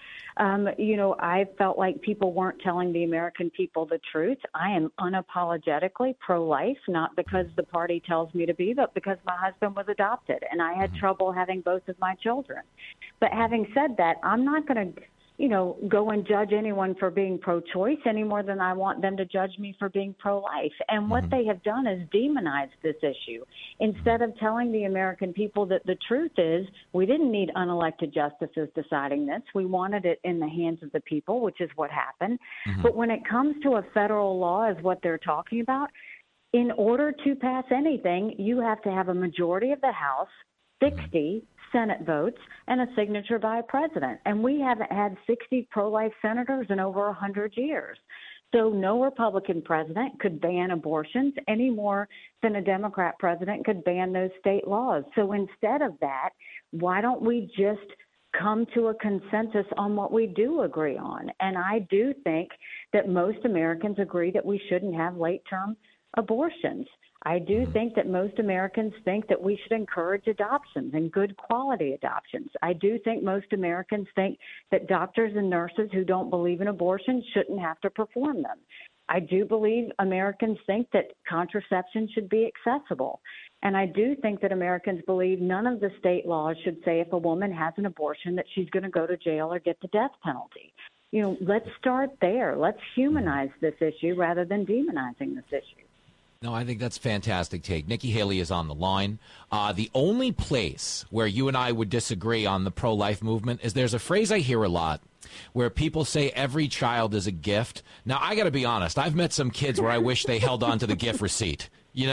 I felt like people weren't telling the American people the truth. I am unapologetically pro-life, not because the party tells me to be, but because my husband was adopted, and I had trouble having both of my children. But having said that, I'm not going to go and judge anyone for being pro-choice any more than I want them to judge me for being pro-life. And what they have done is demonized this issue. Instead of telling the American people that the truth is we didn't need unelected justices deciding this. We wanted it in the hands of the people, which is what happened. But when it comes to a federal law, is what they're talking about, in order to pass anything, you have to have a majority of the House, 60 Senate votes, and a signature by a president. And we haven't had 60 pro-life senators in over 100 years. So no Republican president could ban abortions any more than a Democrat president could ban those state laws. So instead of that, why don't we just come to a consensus on what we do agree on? And I do think that most Americans agree that we shouldn't have late-term abortions. I do think that most Americans think that we should encourage adoptions and good quality adoptions. I do think most Americans think that doctors and nurses who don't believe in abortion shouldn't have to perform them. I do believe Americans think that contraception should be accessible. And I do think that Americans believe none of the state laws should say if a woman has an abortion that she's going to go to jail or get the death penalty. Let's start there. Let's humanize this issue rather than demonizing this issue. No, I think that's a fantastic take. Nikki Haley is on the line. The only place where you and I would disagree on the pro-life movement is there's a phrase I hear a lot where people say every child is a gift. Now, I got to be honest. I've met some kids where I wish they held on to the gift receipt.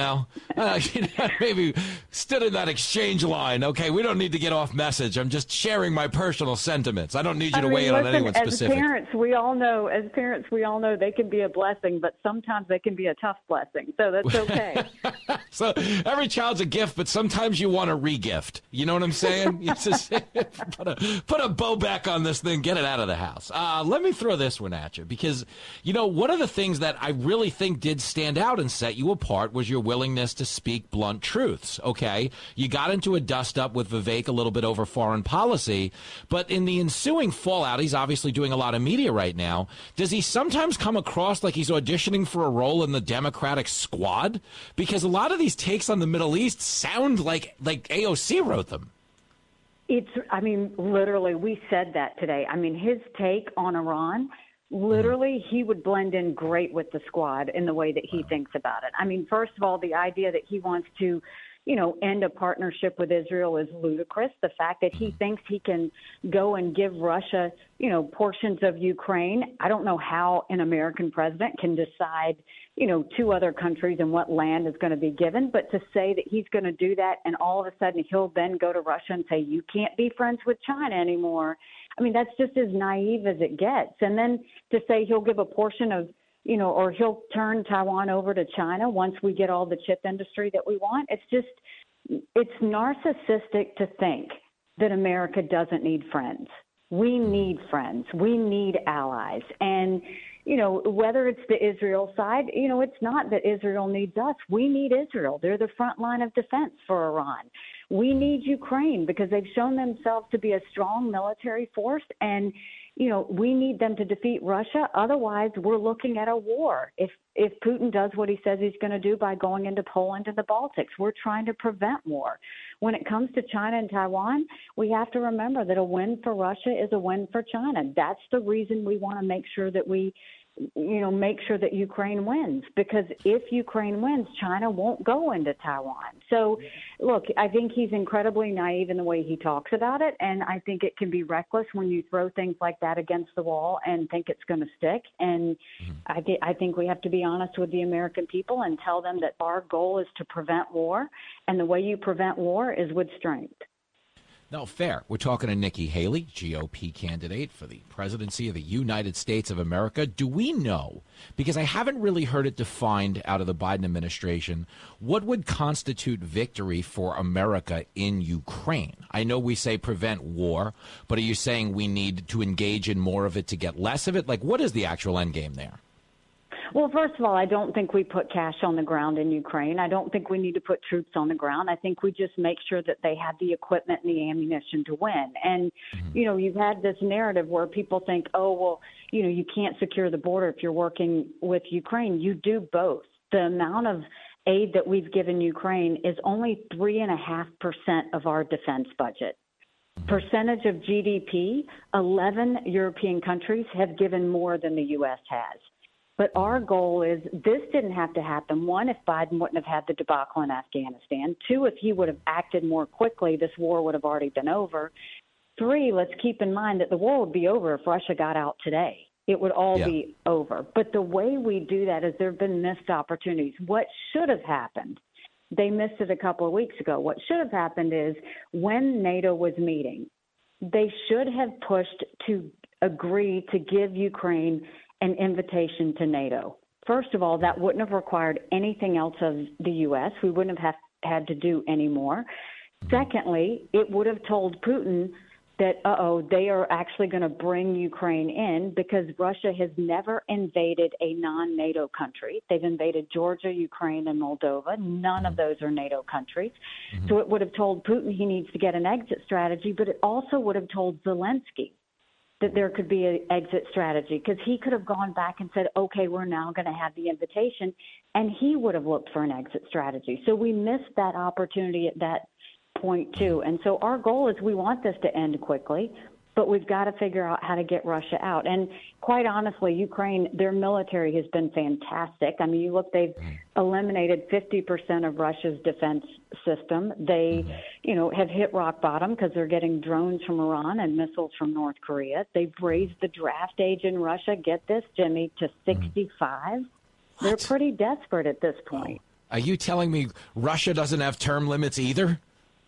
Maybe stood in that exchange line. Okay, we don't need to get off message. I'm just sharing my personal sentiments. I don't need you to weigh in on anyone specific. As parents, we all know they can be a blessing, but sometimes they can be a tough blessing. So that's okay. So every child's a gift, but sometimes you want a re-gift. You know what I'm saying? You just put a bow back on this thing, get it out of the house. Let me throw this one at you because, one of the things that I really think did stand out and set you apart was your willingness to speak blunt truths, okay? You got into a dust-up with Vivek a little bit over foreign policy, but in the ensuing fallout, he's obviously doing a lot of media right now. Does he sometimes come across like he's auditioning for a role in the Democratic squad? Because a lot of these takes on the Middle East sound like AOC wrote them. Literally, we said that today. His take on Iran, literally, he would blend in great with the squad in the way that he thinks about it. First of all, the idea that he wants to, end a partnership with Israel is ludicrous. The fact that he thinks he can go and give Russia, portions of Ukraine. I don't know how an American president can decide, two other countries and what land is going to be given. But to say that he's going to do that and all of a sudden he'll then go to Russia and say, you can't be friends with China anymore. That's just as naive as it gets. And then to say he'll give a portion of, or he'll turn Taiwan over to China once we get all the chip industry that we want. It's narcissistic to think that America doesn't need friends. We need friends. We need allies. And, whether it's the Israel side, it's not that Israel needs us. We need Israel. They're the front line of defense for Iran. We need Ukraine because they've shown themselves to be a strong military force, and we need them to defeat Russia. Otherwise, we're looking at a war. If Putin does what he says he's going to do by going into Poland and the Baltics, we're trying to prevent war. When it comes to China and Taiwan, we have to remember that a win for Russia is a win for China. That's the reason we want to make sure that we make sure that Ukraine wins, because if Ukraine wins, China won't go into Taiwan. So, look, I think he's incredibly naive in the way he talks about it, and I think it can be reckless when you throw things like that against the wall and think it's going to stick. And I think we have to be honest with the American people and tell them that our goal is to prevent war, and the way you prevent war is with strength. No, fair. We're talking to Nikki Haley, GOP candidate for the presidency of the United States of America. Do we know, because I haven't really heard it defined out of the Biden administration, what would constitute victory for America in Ukraine? I know we say prevent war, but are you saying we need to engage in more of it to get less of it? Like, what is the actual end game there? Well, first of all, I don't think we put cash on the ground in Ukraine. I don't think we need to put troops on the ground. I think we just make sure that they have the equipment and the ammunition to win. And, you've had this narrative where people think, oh, well, you can't secure the border if you're working with Ukraine. You do both. The amount of aid that we've given Ukraine is only 3.5% of our defense budget. Percentage of GDP, 11 European countries have given more than the U.S. has. But our goal is, this didn't have to happen. One, if Biden wouldn't have had the debacle in Afghanistan. Two, if he would have acted more quickly, this war would have already been over. Three, let's keep in mind that the war would be over if Russia got out today. It would all be over. But the way we do that is there have been missed opportunities. What should have happened? They missed it a couple of weeks ago. What should have happened is, when NATO was meeting, they should have pushed to agree to give Ukraine an invitation to NATO. First of all, that wouldn't have required anything else of the U.S. We wouldn't have had to do any more. Secondly, it would have told Putin that, they are actually going to bring Ukraine in, because Russia has never invaded a non-NATO country. They've invaded Georgia, Ukraine, and Moldova. None of those are NATO countries. So it would have told Putin he needs to get an exit strategy, but it also would have told Zelensky that there could be an exit strategy, because he could have gone back and said, okay, we're now going to have the invitation, and he would have looked for an exit strategy. So we missed that opportunity at that point too. And so our goal is, we want this to end quickly, but we've got to figure out how to get Russia out. And quite honestly, Ukraine, their military has been fantastic. I mean, you look, they've eliminated 50% of Russia's defense system. They, have hit rock bottom because they're getting drones from Iran and missiles from North Korea. They've raised the draft age in Russia, get this, Jimmy, to 65. They're pretty desperate at this point. Are you telling me Russia doesn't have term limits either?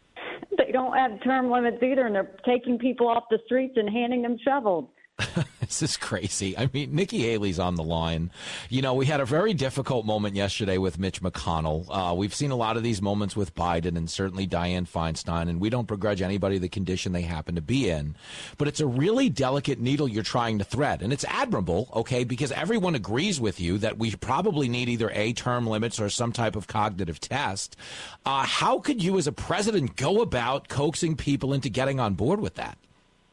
They don't have term limits either, and they're taking people off the streets and handing them shovels. This is crazy. I mean, Nikki Haley's on the line. We had a very difficult moment yesterday with Mitch McConnell. We've seen a lot of these moments with Biden and certainly Dianne Feinstein, and we don't begrudge anybody the condition they happen to be in. But it's a really delicate needle you're trying to thread, and it's admirable, okay, because everyone agrees with you that we probably need either term limits or some type of cognitive test. How could you as a president go about coaxing people into getting on board with that?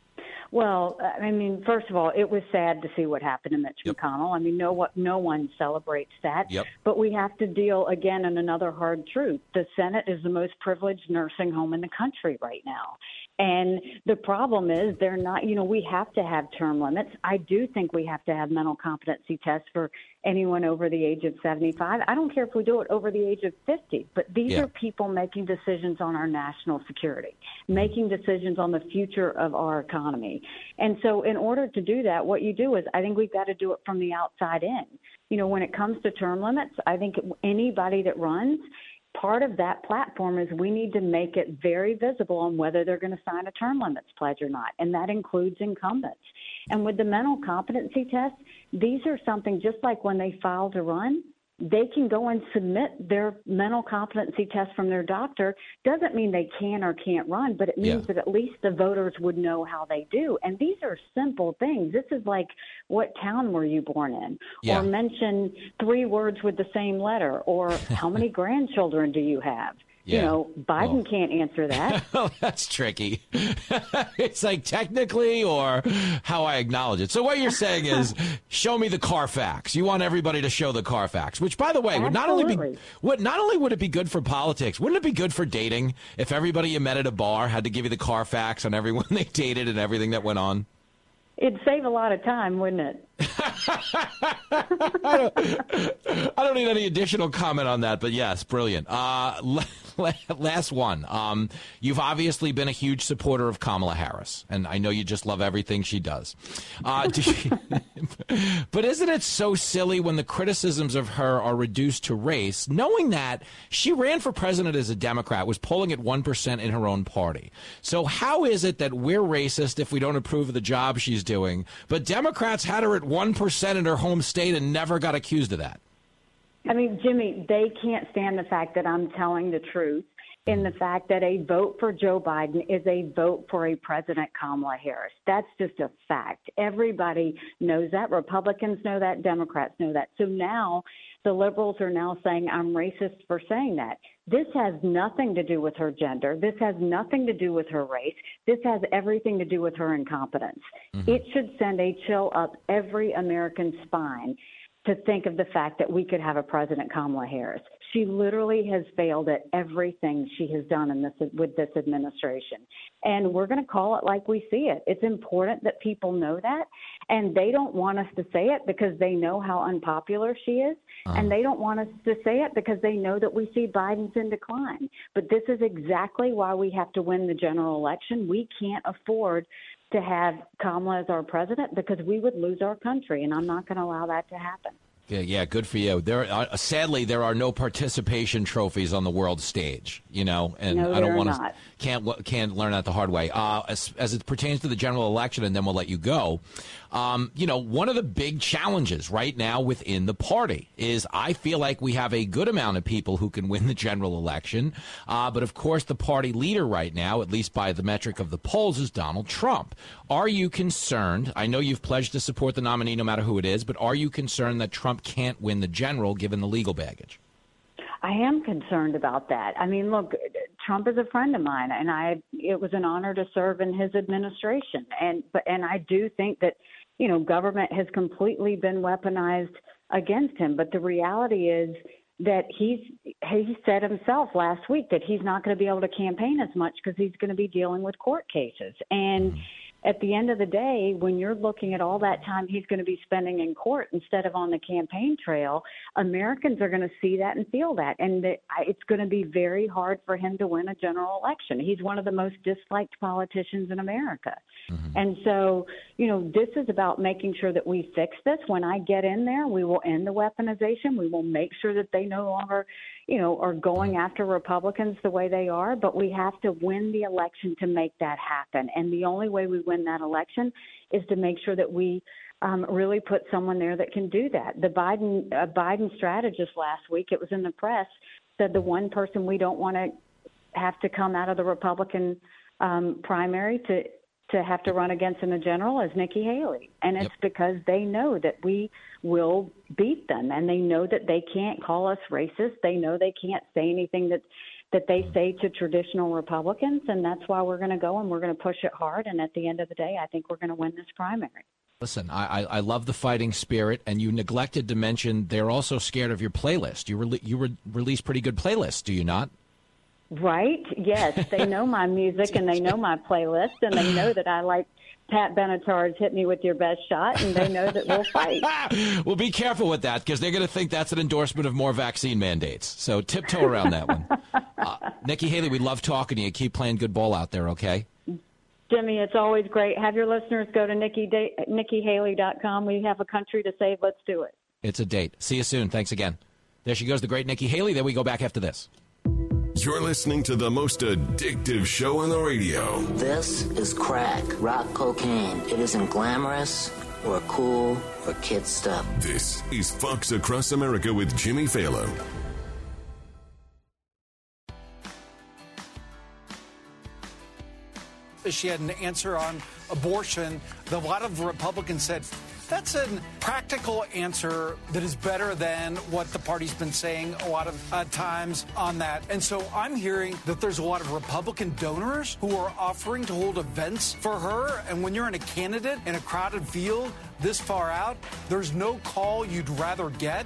Well, I mean, first of all, it was sad to see what happened to Mitch McConnell. I mean, no one celebrates that. But we have to deal, again, in another hard truth. The Senate is the most privileged nursing home in the country right now. And the problem is, they're not, we have to have term limits. I do think we have to have mental competency tests for anyone over the age of 75. I don't care if we do it over the age of 50, but these are people making decisions on our national security, making decisions on the future of our economy. And so in order to do that, what you do is, I think we've got to do it from the outside in. When it comes to term limits, I think anybody that runs, part of that platform is we need to make it very visible on whether they're going to sign a term limits pledge or not, and that includes incumbents. And with the mental competency test, these are something just like when they file to run, they can go and submit their mental competency test from their doctor. Doesn't mean they can or can't run, but it means that at least the voters would know how they do. And these are simple things. This is like, what town were you born in? Or mention 3 words with the same letter, or how many grandchildren do you have? Biden can't answer that. Oh, that's tricky. It's like technically, or how I acknowledge it. So what you're saying is, show me the Carfax. You want everybody to show the Carfax, which, by the way, would not only would it be good for politics, wouldn't it be good for dating if everybody you met at a bar had to give you the Carfax on everyone they dated and everything that went on? It'd save a lot of time, wouldn't it? I don't need any additional comment on that, but yes, brilliant. Last one. You've obviously been a huge supporter of Kamala Harris, and I know you just love everything she does. But isn't it so silly when the criticisms of her are reduced to race, knowing that she ran for president as a Democrat, was polling at 1% in her own party? So how is it that we're racist if we don't approve of the job she's doing, but Democrats had her at 1% in her home state and never got accused of that? I mean, Jimmy, they can't stand the fact that I'm telling the truth in the fact that a vote for Joe Biden is a vote for a President Kamala Harris. That's just a fact. Everybody knows that. Republicans know that. Democrats know that. So now the liberals are now saying I'm racist for saying that. This has nothing to do with her gender. This has nothing to do with her race. This has everything to do with her incompetence. It should send a chill up every American spine to think of the fact that we could have a President Kamala Harris. She literally has failed at everything she has done with this administration. And we're going to call it like we see it. It's important that people know that. And they don't want us to say it because they know how unpopular she is. And they don't want us to say it because they know that we see Biden's in decline. But this is exactly why we have to win the general election. We can't afford to have Kamala as our president because we would lose our country, and I'm not going to allow that to happen. Yeah, good for you. Sadly, there are no participation trophies on the world stage, and no, I don't want to. Can't learn that the hard way. As it pertains to the general election, and then we'll let you go. One of the big challenges right now within the party is I feel like we have a good amount of people who can win the general election, but of course the party leader right now, at least by the metric of the polls, is Donald Trump. Are you concerned? I know you've pledged to support the nominee no matter who it is, but are you concerned that Trump can't win the general given the legal baggage? I am concerned about that. I mean, look, Trump is a friend of mine, and it was an honor to serve in his administration. And I do think that, government has completely been weaponized against him. But the reality is that he said himself last week that he's not going to be able to campaign as much because he's going to be dealing with court cases. And at the end of the day, when you're looking at all that time he's going to be spending in court instead of on the campaign trail, Americans are going to see that and feel that. And it's going to be very hard for him to win a general election. He's one of the most disliked politicians in America. And so, this is about making sure that we fix this. When I get in there, we will end the weaponization. We will make sure that they no longer, are going after Republicans the way they are. But we have to win the election to make that happen. And the only way we win that election is to make sure that we really put someone there that can do that. The Biden strategist last week, it was in the press, said the one person we don't want to have to come out of the Republican primary to have to run against in the general is Nikki Haley. And it's because they know that we will beat them, and they know that they can't call us racist. They know they can't say anything that they say to traditional Republicans, and that's why we're going to go and we're going to push it hard. And at the end of the day, I think we're going to win this primary. Listen, I love the fighting spirit, and you neglected to mention they're also scared of your playlist. You release pretty good playlists, do you not? Right. Yes. They know my music and they know my playlist, and they know that I like Pat Benatar's Hit Me With Your Best Shot, and they know that we'll fight. Well, be careful with that because they're going to think that's an endorsement of more vaccine mandates. So tiptoe around that one. Nikki Haley, we love talking to you. Keep playing good ball out there, okay? Jimmy, it's always great. Have your listeners go to NikkiHaley.com. We have a country to save. Let's do it. It's a date. See you soon. Thanks again. There she goes, the great Nikki Haley. Then we go back after this. You're listening to the most addictive show on the radio. This is crack, rock cocaine. It isn't glamorous or cool or kid stuff. This is Fox Across America with Jimmy Fallon. She had an answer on abortion. A lot of Republicans said, that's a practical answer that is better than what the party's been saying a lot of times on that. And so I'm hearing that there's a lot of Republican donors who are offering to hold events for her. And when you're in a candidate in a crowded field this far out, there's no call you'd rather get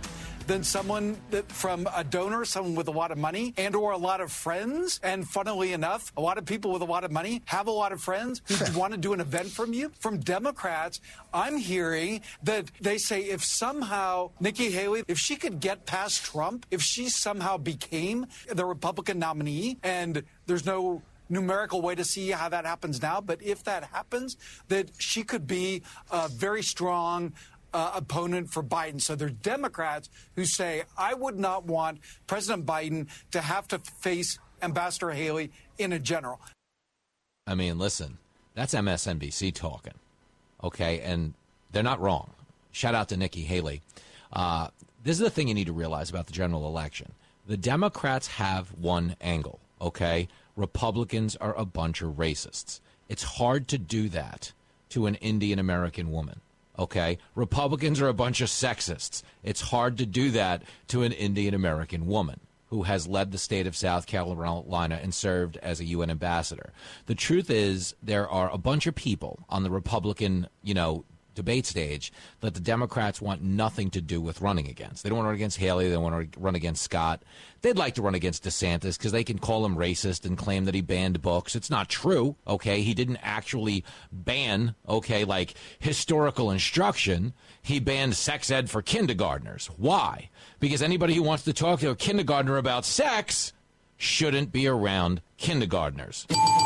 than someone from a donor, someone with a lot of money and or a lot of friends. And funnily enough, a lot of people with a lot of money have a lot of friends who want to do an event from you. From Democrats, I'm hearing that they say if somehow Nikki Haley, if she could get past Trump, if she somehow became the Republican nominee, and there's no numerical way to see how that happens now, but if that happens, that she could be a very strong opponent for Biden. So there's Democrats who say, I would not want President Biden to have to face Ambassador Haley in a general. I mean, listen, that's MSNBC talking, okay? And they're not wrong. Shout out to Nikki Haley. This is the thing you need to realize about the general election. The Democrats have one angle, okay? Republicans are a bunch of racists. It's hard to do that to an Indian American woman, okay? Republicans are a bunch of sexists. It's hard to do that to an Indian American woman who has led the state of South Carolina and served as a UN ambassador. The truth is there are a bunch of people on the Republican, debate stage that the Democrats want nothing to do with running against. They don't want to run against Haley. They don't want to run against Scott. They'd like to run against DeSantis because they can call him racist and claim that he banned books. It's not true, okay? He didn't actually ban, like historical instruction. He banned sex ed for kindergartners. Why? Because anybody who wants to talk to a kindergartner about sex shouldn't be around kindergartners.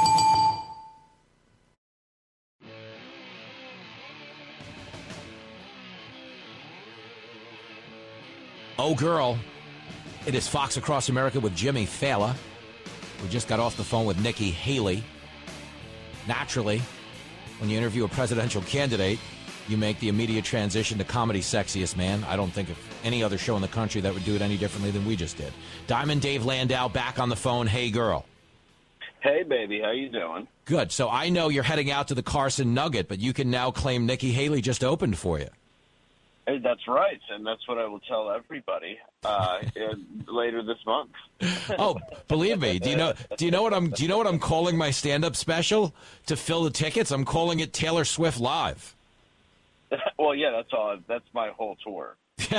Oh, girl. It is Fox Across America with Jimmy Fallon. We just got off the phone with Nikki Haley. Naturally, when you interview a presidential candidate, you make the immediate transition to comedy sexiest man. I don't think of any other show in the country that would do it any differently than we just did. Diamond Dave Landau back on the phone. Hey, girl. Hey, baby. How you doing? Good. So I know you're heading out to the Carson Nugget, but you can now claim Nikki Haley just opened for you. Hey, that's right, and that's what I will tell everybody later this month. Oh, believe me. Do you know what I'm calling my stand-up special to fill the tickets? I'm calling it Taylor Swift Live. Well, yeah, that's my whole tour.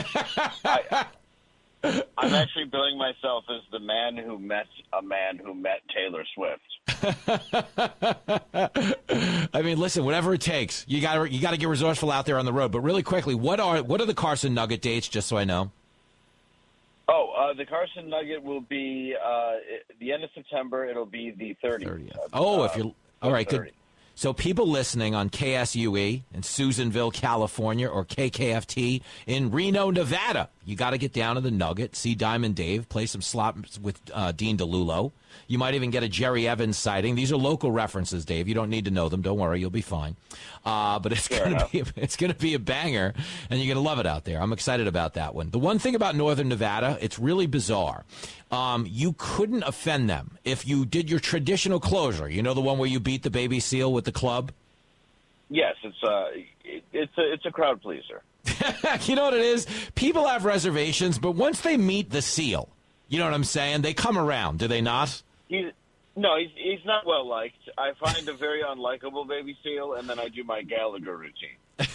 I'm actually billing myself as the man who met a man who met Taylor Swift. I mean, listen, whatever it takes. You got to get resourceful out there on the road. But really quickly, what are the Carson Nugget dates, just so I know? Oh, the Carson Nugget will be the end of September. It'll be the 30th. Oh, if you're all right, 30. good. So people listening on KSUE in Susanville, California, or KKFT in Reno, Nevada, you got to get down to the Nugget, see Diamond Dave, play some slots with Dean DeLulo. You might even get a Jerry Evans sighting. These are local references, Dave. You don't need to know them. Don't worry, you'll be fine. But it's going to be a banger, and you're going to love it out there. I'm excited about that one. The one thing about Northern Nevada, it's really bizarre. You couldn't offend them if you did your traditional closure. You know, the one where you beat the baby seal with the club? Yes, it's a crowd pleaser. You know what it is? People have reservations, but once they meet the seal, you know what I'm saying? They come around, do they not? He's not well liked. I find a very unlikable baby seal, and then I do my Gallagher routine.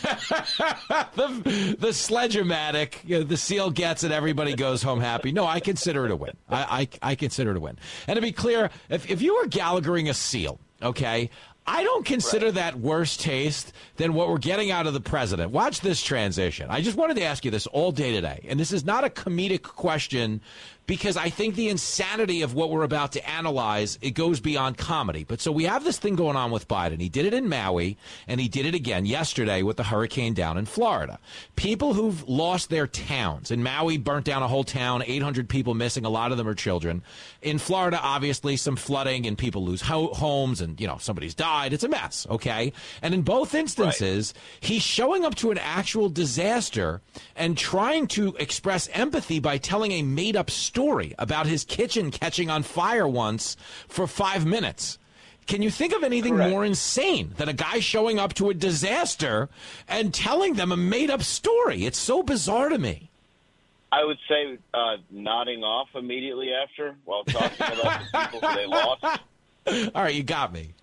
the sledge-o-matic, the seal gets it, everybody goes home happy. No, I consider it a win. I consider it a win. And to be clear, if you were Gallaghering a seal, okay, I don't consider that worse taste than what we're getting out of the president. Watch this transition. I just wanted to ask you this all day today, and this is not a comedic question because I think the insanity of what we're about to analyze, it goes beyond comedy. But so we have this thing going on with Biden. He did it in Maui, and he did it again yesterday with the hurricane down in Florida. People who've lost their towns. In Maui, burnt down a whole town, 800 people missing. A lot of them are children. In Florida, obviously, some flooding, and people lose homes, and, somebody's died. It's a mess, okay? And in both instances, he's showing up to an actual disaster and trying to express empathy by telling a made-up story about his kitchen catching on fire once for 5 minutes. Can you think of anything more insane than a guy showing up to a disaster and telling them a made-up story? It's so bizarre to me. I would say nodding off immediately after while talking about the people who they lost. All right, you got me.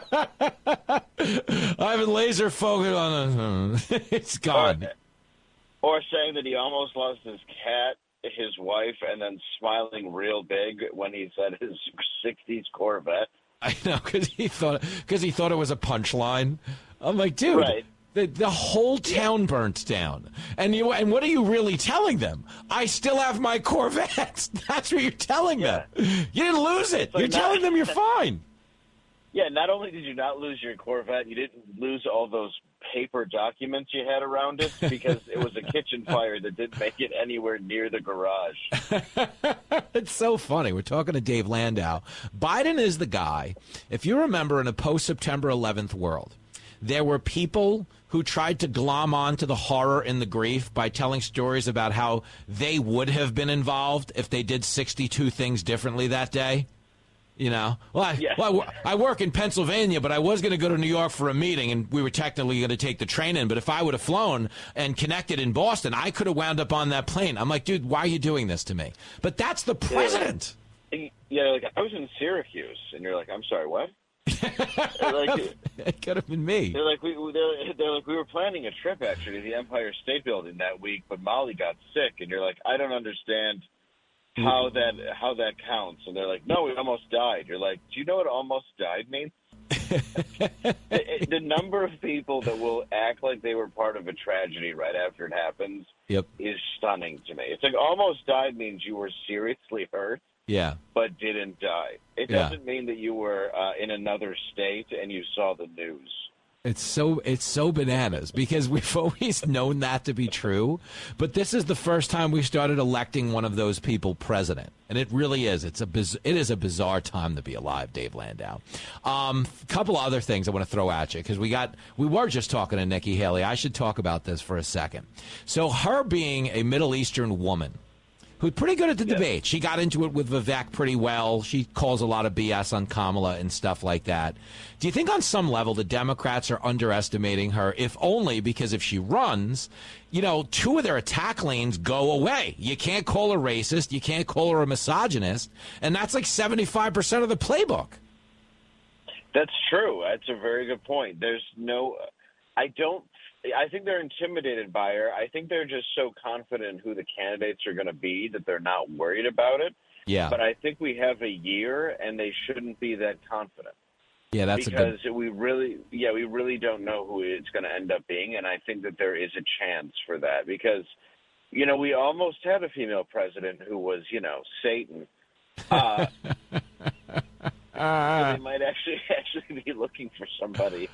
I've been laser focused on it. It's gone. Or saying that he almost lost his cat, his wife, and then smiling real big when he said his 60s Corvette. I know, because he thought it was a punchline. I'm like, dude, right. the whole town burnt down, and what are you really telling them? I still have my Corvette. That's what you're telling them. You didn't lose it. You're telling them you're fine. Yeah, not only did you not lose your Corvette, you didn't lose all those paper documents you had around it because it was a kitchen fire that didn't make it anywhere near the garage. It's so funny. We're talking to Dave Landau. Biden is the guy, if you remember, in a post-September 11th world, there were people who tried to glom on to the horror and the grief by telling stories about how they would have been involved if they did 62 things differently that day. You know, I work in Pennsylvania, but I was going to go to New York for a meeting, and we were technically going to take the train in. But if I would have flown and connected in Boston, I could have wound up on that plane. I'm like, dude, why are you doing this to me? But that's the president. Yeah, like I was in Syracuse, and you're like, I'm sorry, what? It could have been me. They're like, we were planning a trip actually to the Empire State Building that week, but Molly got sick, and you're like, I don't understand how that counts. And they're like, no, we almost died. You're like, do you know what almost died means? The number of people that will act like they were part of a tragedy right after it happens is stunning to me. It's like almost died means you were seriously hurt, but didn't die. It doesn't mean that you were in another state and you saw the news. It's so bananas because we've always known that to be true, but this is the first time we started electing one of those people president, and it really is. It is a bizarre time to be alive, Dave Landau. Couple other things I want to throw at you because we were just talking to Nikki Haley. I should talk about this for a second. So her being a Middle Eastern woman who's pretty good at the debate. She got into it with Vivek pretty well. She calls a lot of BS on Kamala and stuff like that. Do you think on some level the Democrats are underestimating her, if only because if she runs, you know, two of their attack lanes go away? You can't call her racist. You can't call her a misogynist. And that's like 75% of the playbook. That's true. That's a very good point. I think they're intimidated by her. I think they're just so confident in who the candidates are going to be that they're not worried about it. Yeah. But I think we have a year, and they shouldn't be that confident. Yeah, that's because we really don't know who it's going to end up being, and I think that there is a chance for that because, you know, we almost had a female president who was, you know, Satan. So they might actually be looking for somebody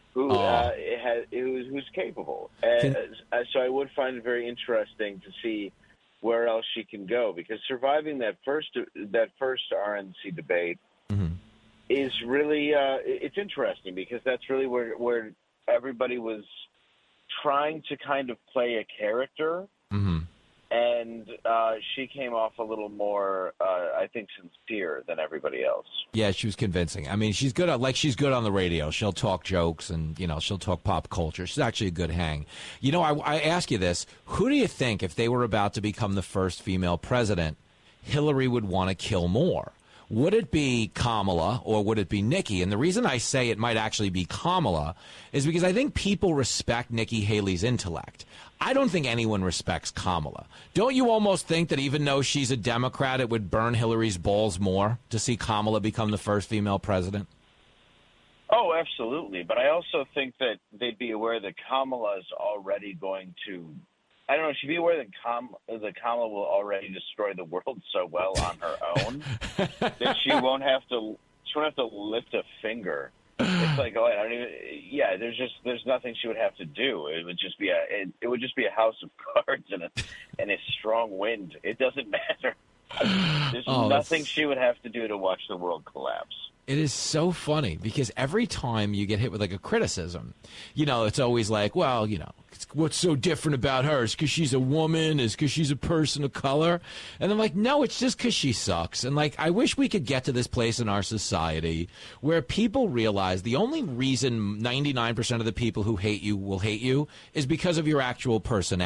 who's capable. So I would find it very interesting to see where else she can go because surviving that first RNC debate is really it's interesting because that's really where everybody was trying to kind of play a character. And she came off a little more, I think, sincere than everybody else. Yeah, she was convincing. I mean, she's good on the radio. She'll talk jokes and, you know, she'll talk pop culture. She's actually a good hang. You know, I ask you this. Who do you think, if they were about to become the first female president, Hillary would want to kill more? Would it be Kamala or would it be Nikki? And the reason I say it might actually be Kamala is because I think people respect Nikki Haley's intellect. I don't think anyone respects Kamala. Don't you almost think that even though she's a Democrat, it would burn Hillary's balls more to see Kamala become the first female president? Oh, absolutely. But I also think that they'd be aware that Kamala is already going to, I don't know, she'd be aware that Kamala will already destroy the world so well on her own that she won't have to lift a finger. It's like, there's nothing she would have to do. It would just be a house of cards and a strong wind. It doesn't matter. There's nothing she would have to do to watch the world collapse. It is so funny because every time you get hit with like a criticism, you know, it's always like, well, you know, what's so different about her? Is because she's a woman? Is because she's a person of color? And I'm like, no, it's just because she sucks. And like, I wish we could get to this place in our society where people realize the only reason 99% of the people who hate you will hate you is because of your actual personality.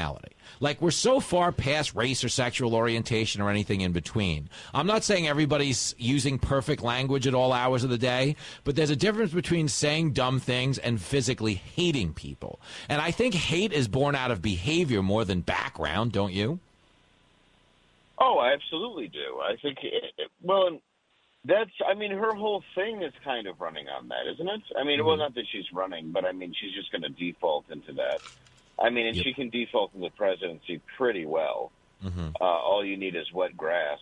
Like, we're so far past race or sexual orientation or anything in between. I'm not saying everybody's using perfect language at all hours of the day, but there's a difference between saying dumb things and physically hating people. And I think hate is born out of behavior more than background, don't you? Oh, I absolutely do. I think, her whole thing is kind of running on that, isn't it? I mean, well, not that she's running, but I mean, she's just going to default into that. I mean, and she can default in the presidency pretty well. All you need is wet grass.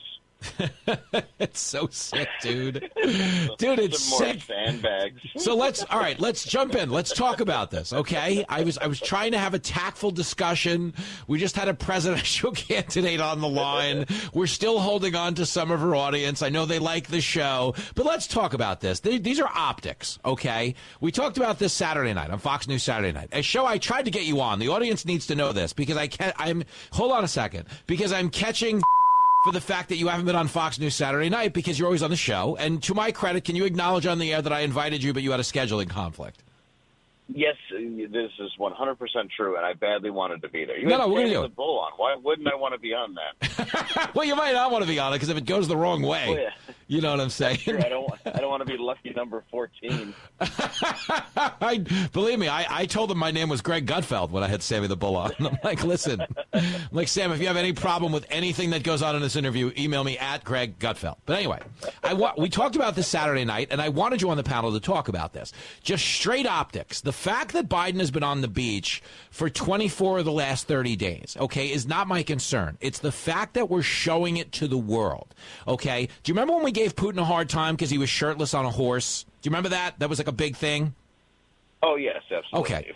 It's so sick, dude. Dude, it's Some more sick. Sandbags. So let's jump in. Let's talk about this, okay? I was trying to have a tactful discussion. We just had a presidential candidate on the line. We're still holding on to some of her audience. I know they like the show, but let's talk about this. These are optics, okay? We talked about this Saturday night on Fox News Saturday night. A show I tried to get you on. The audience needs to know this because hold on a second, because I'm catching for the fact that you haven't been on Fox News Saturday night because you're always on the show. And to my credit, can you acknowledge on the air that I invited you, but you had a scheduling conflict? Yes, this is 100% true, and I badly wanted to be there. No, we're going to do it. The bull on. Why wouldn't I want to be on that? Well, you might not want to be on it because if it goes the wrong way, oh, yeah. You know what I'm saying? Sure, I don't want to be lucky number 14. Believe me, I told him my name was Greg Gutfeld when I had Sammy the Bull on. I'm like, listen, Sam, if you have any problem with anything that goes on in this interview, email me at Greg Gutfeld. But anyway, we talked about this Saturday night, and I wanted you on the panel to talk about this. Just straight optics. The fact that Biden has been on the beach for 24 of the last 30 days, okay, is not my concern. It's the fact that we're showing it to the world, okay? Do you remember when we gave Putin a hard time because he was shirtless on a horse? Do you remember that? That was like a big thing. Oh, yes, absolutely. Okay,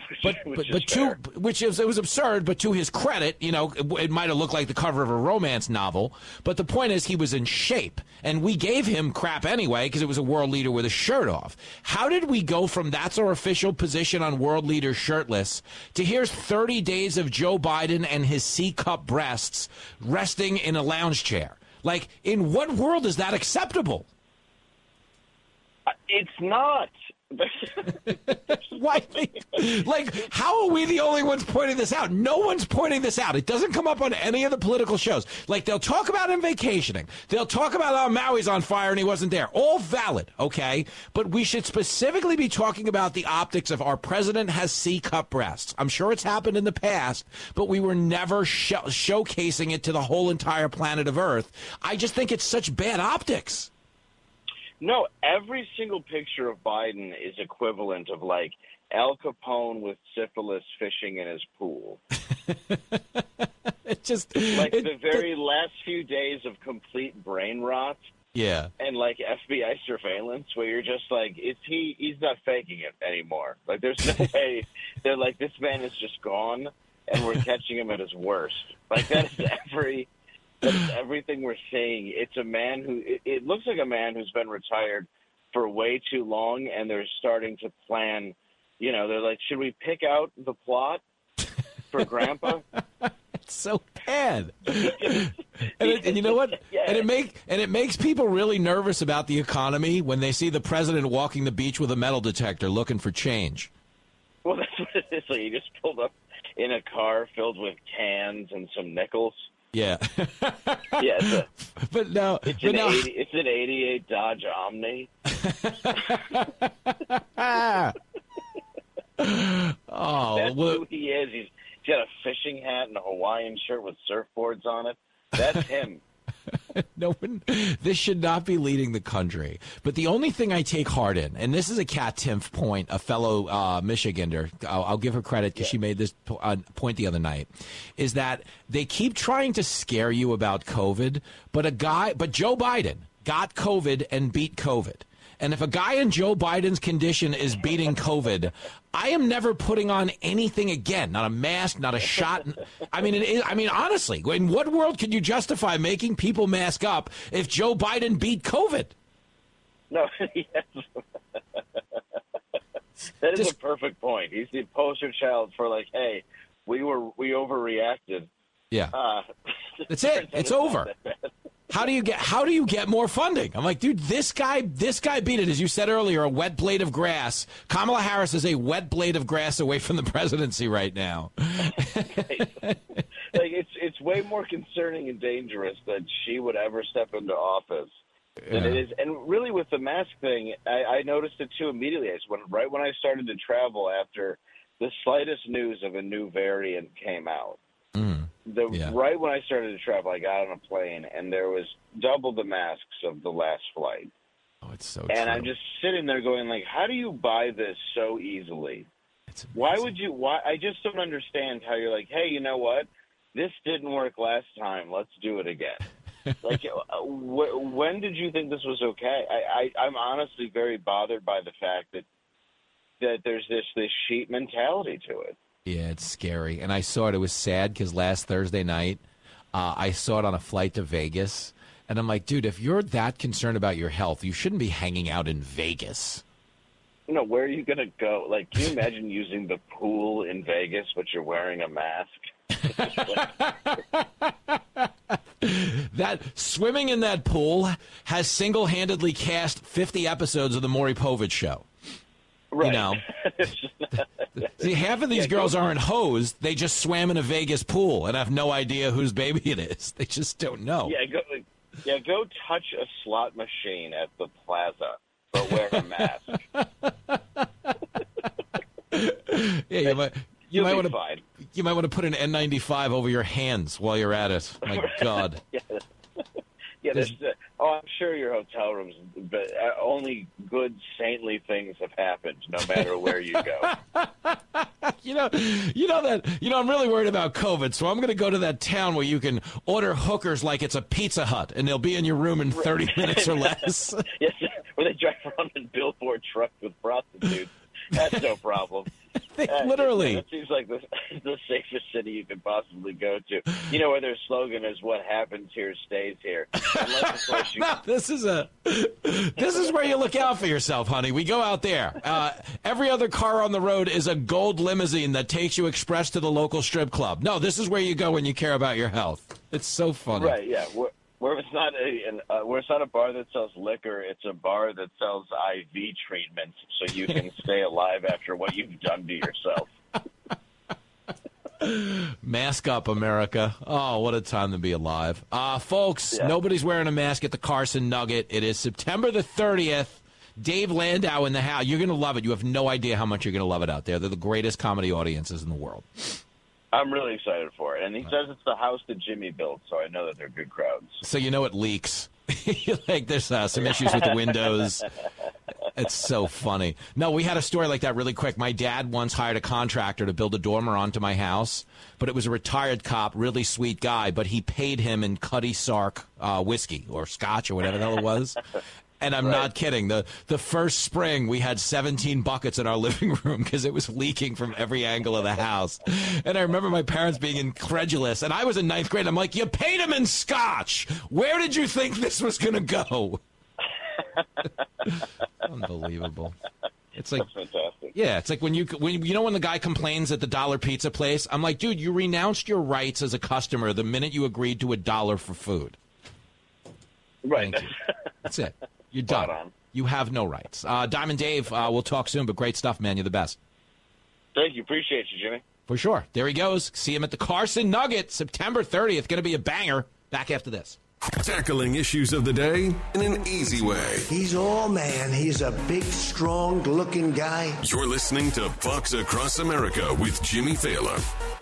it was absurd, but to his credit, it might have looked like the cover of a romance novel, but the point is he was in shape, and we gave him crap anyway because it was a world leader with a shirt off. How did we go from that's our official position on world leader shirtless to here's 30 days of Joe Biden and his C-cup breasts resting in a lounge chair? Like, in what world is that acceptable? It's not. Why? Like, how are we the only ones pointing this out? No one's pointing this out. It doesn't come up on any of the political shows. Like, they'll talk about him vacationing. They'll talk about how Maui's on fire and he wasn't there. All valid, okay? But we should specifically be talking about the optics of our president has C-cup breasts. I'm sure it's happened in the past, but we were never showcasing it to the whole entire planet of Earth. I just think it's such bad optics. No, every single picture of Biden is equivalent of, like, Al Capone with syphilis fishing in his pool. The very last few days of complete brain rot. Yeah. And, like, FBI surveillance where you're just like, he's not faking it anymore. Like, there's no way. They're like, this man is just gone, and we're catching him at his worst. Like, that is everything we're saying. It's a man who it looks like a man who's been retired for way too long, and they're starting to plan. They're like, should we pick out the plot for Grandpa? It's so bad. and you know what? Yeah. And it makes people really nervous about the economy when they see the president walking the beach with a metal detector looking for change. Well, that's what it is. Like, he just pulled up in a car filled with cans and some nickels. Yeah. Yeah, it's an 88 Dodge Omni. That's who he is. He's got a fishing hat and a Hawaiian shirt with surfboards on it. That's him. This should not be leading the country. But the only thing I take heart in, and this is a Kat Timpf point, a fellow Michigander, I'll give her credit because she made this point the other night, is that they keep trying to scare you about COVID, but Joe Biden got COVID and beat COVID. And if a guy in Joe Biden's condition is beating COVID, I am never putting on anything again. Not a mask, not a shot. I mean, honestly, in what world could you justify making people mask up if Joe Biden beat COVID? No, yes. That is a perfect point. He's the poster child for, like, hey, we overreacted. Yeah. That's it. It's over. How do you get more funding? I'm like, dude, this guy beat it. As you said earlier, a wet blade of grass. Kamala Harris is a wet blade of grass away from the presidency right now. Like, more concerning and dangerous that she would ever step into office than it is. And really, with the mask thing, I noticed it too immediately. Right when I started to travel after the slightest news of a new variant came out. Right when I started to travel, I got on a plane, and there was double the masks of the last flight. Oh, it's so And true. I'm just sitting there going, like, how do you buy this so easily? Why would you? Why? I just don't understand how you're like, hey, you know what? This didn't work last time. Let's do it again. Like, when did you think this was okay? I'm honestly very bothered by the fact that there's this sheep mentality to it. Yeah, it's scary. And I saw it. It was sad because last Thursday night, I saw it on a flight to Vegas. And I'm like, dude, if you're that concerned about your health, you shouldn't be hanging out in Vegas. No, where are you going to go? Like, can you imagine using the pool in Vegas, but you're wearing a mask? That swimming in that pool has single-handedly cast 50 episodes of the Maury Povich Show. Right. You know, see, half of these girls aren't hosed. They just swam in a Vegas pool and have no idea whose baby it is. They just don't know. Go touch a slot machine at the plaza, but wear a mask. Yeah, you might want to. Fine. You might want to put an N95 over your hands while you're at it. My God. I'm sure your hotel rooms, but only good, saintly things have happened, no matter where you go. I'm really worried about COVID, so I'm going to go to that town where you can order hookers like it's a Pizza Hut, and they'll be in your room in 30 minutes or less. Yes, where they drive around in billboard trucks with prostitutes. That's no problem. Literally. It seems like the safest city you could possibly go to. You know, where their slogan is, what happens here stays here. No, this is where you look out for yourself, honey. We go out there. Every other car on the road is a gold limousine that takes you express to the local strip club. No, this is where you go when you care about your health. It's so funny. Right, yeah. Where it's not a bar that sells liquor, it's a bar that sells IV treatments so you can stay alive after what you've done to yourself. Mask up, America. Oh, what a time to be alive. Folks, Nobody's wearing a mask at the Carson Nugget. It is September the 30th. Dave Landau in the house. You're going to love it. You have no idea how much you're going to love it out there. They're the greatest comedy audiences in the world. I'm really excited for it. And he says it's the house that Jimmy built, so I know that they're good crowds. So you know it leaks. Like there's some issues with the windows. It's so funny. No, we had a story like that really quick. My dad once hired a contractor to build a dormer onto my house, but it was a retired cop, really sweet guy, but he paid him in Cuddy Sark whiskey or scotch or whatever the hell it was. And I'm not kidding. The first spring, we had 17 buckets in our living room because it was leaking from every angle of the house. And I remember my parents being incredulous. And I was in ninth grade. I'm like, you paid him in scotch. Where did you think this was going to go? Unbelievable. It's like, that's fantastic. Yeah, it's like when the guy complains at the dollar pizza place, I'm like, dude, you renounced your rights as a customer the minute you agreed to $1 for food. Right. Thank you. That's it. You're done. You have no rights. Diamond Dave, we'll talk soon, but great stuff, man. You're the best. Thank you. Appreciate you, Jimmy. For sure. There he goes. See him at the Carson Nugget, September 30th. Going to be a banger. Back after this. Tackling issues of the day in an easy way. He's all man. He's a big, strong-looking guy. You're listening to Fox Across America with Jimmy Fallon.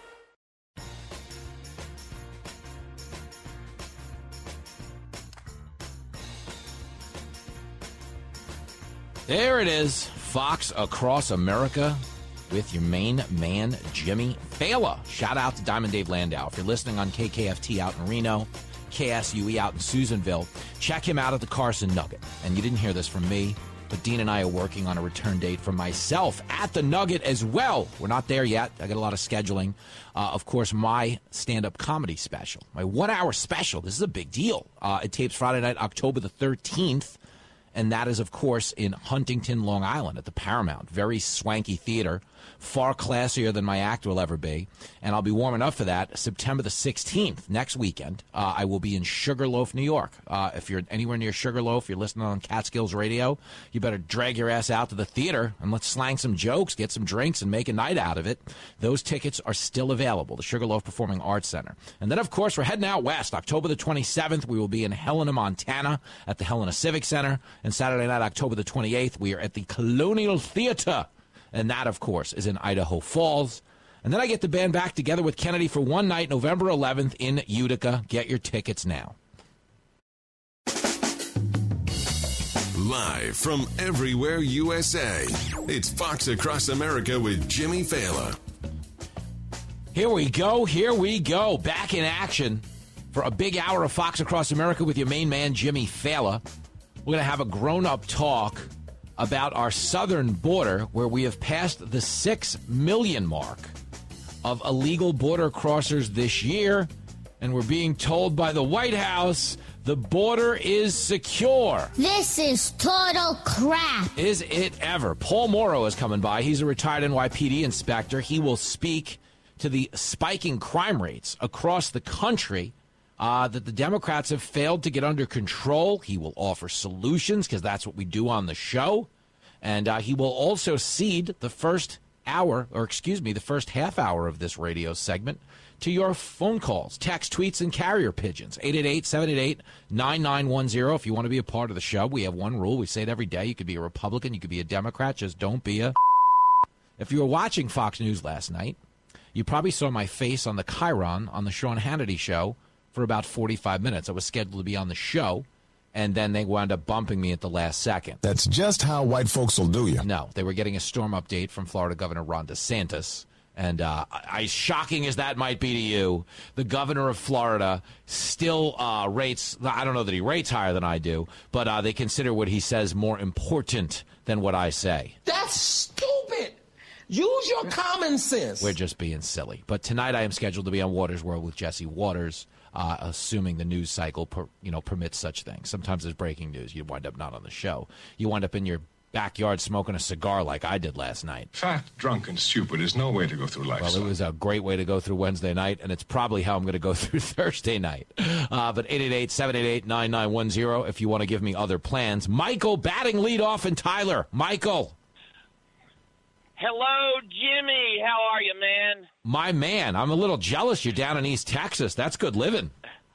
There it is, Fox Across America with your main man, Jimmy Fallon. Shout out to Diamond Dave Landau. If you're listening on KKFT out in Reno, KSUE out in Susanville, check him out at the Carson Nugget. And you didn't hear this from me, but Dean and I are working on a return date for myself at the Nugget as well. We're not there yet. I got a lot of scheduling. Of course, my stand-up comedy special, my 1 hour special. This is a big deal. It tapes Friday night, October the 13th. And that is, of course, in Huntington, Long Island at the Paramount. Very swanky theater, far classier than my act will ever be. And I'll be warm enough for that. September the 16th, next weekend, I will be in Sugarloaf, New York. If you're anywhere near Sugarloaf, you're listening on Catskills Radio, you better drag your ass out to the theater and let's slang some jokes, get some drinks, and make a night out of it. Those tickets are still available, the Sugarloaf Performing Arts Center. And then, of course, we're heading out west. October the 27th, we will be in Helena, Montana at the Helena Civic Center. And Saturday night, October the 28th, we are at the Colonial Theater. And that, of course, is in Idaho Falls. And then I get the band back together with Kennedy for one night, November 11th in Utica. Get your tickets now. Live from everywhere USA, it's Fox Across America with Jimmy Failla. Here we go. Back in action for a big hour of Fox Across America with your main man, Jimmy Failla. We're going to have a grown-up talk about our southern border, where we have passed the 6 million mark of illegal border crossers this year, and we're being told by the White House the border is secure. This is total crap. Is it ever? Paul Morrow is coming by. He's a retired NYPD inspector. He will speak to the spiking crime rates across the country that the Democrats have failed to get under control. He will offer solutions, because that's what we do on the show. And he will also cede the first half hour of this radio segment to your phone calls, text, tweets, and carrier pigeons. 888-788-9910. If you want to be a part of the show, we have one rule. We say it every day. You could be a Republican. You could be a Democrat. Just don't be a... If you were watching Fox News last night, you probably saw my face on the Chiron on the Sean Hannity show for about 45 minutes. I was scheduled to be on the show, and then they wound up bumping me at the last second. That's just how white folks will do you. No, they were getting a storm update from Florida Governor Ron DeSantis. And shocking as that might be to you, the governor of Florida still rates, I don't know that he rates higher than I do, but they consider what he says more important than what I say. That's stupid. Use your common sense. We're just being silly. But tonight I am scheduled to be on Waters World with Jesse Waters, assuming the news cycle permits such things. Sometimes there's breaking news. You wind up not on the show. You wind up in your backyard smoking a cigar like I did last night. Fat, drunk, and stupid is no way to go through life. Well, it was a great way to go through Wednesday night, and it's probably how I'm going to go through Thursday night. But 888-788-9910 if you want to give me other plans. Michael batting leadoff in Tyler. Michael. Hello, Jimmy. How are you, man? My man. I'm a little jealous you're down in East Texas. That's good living.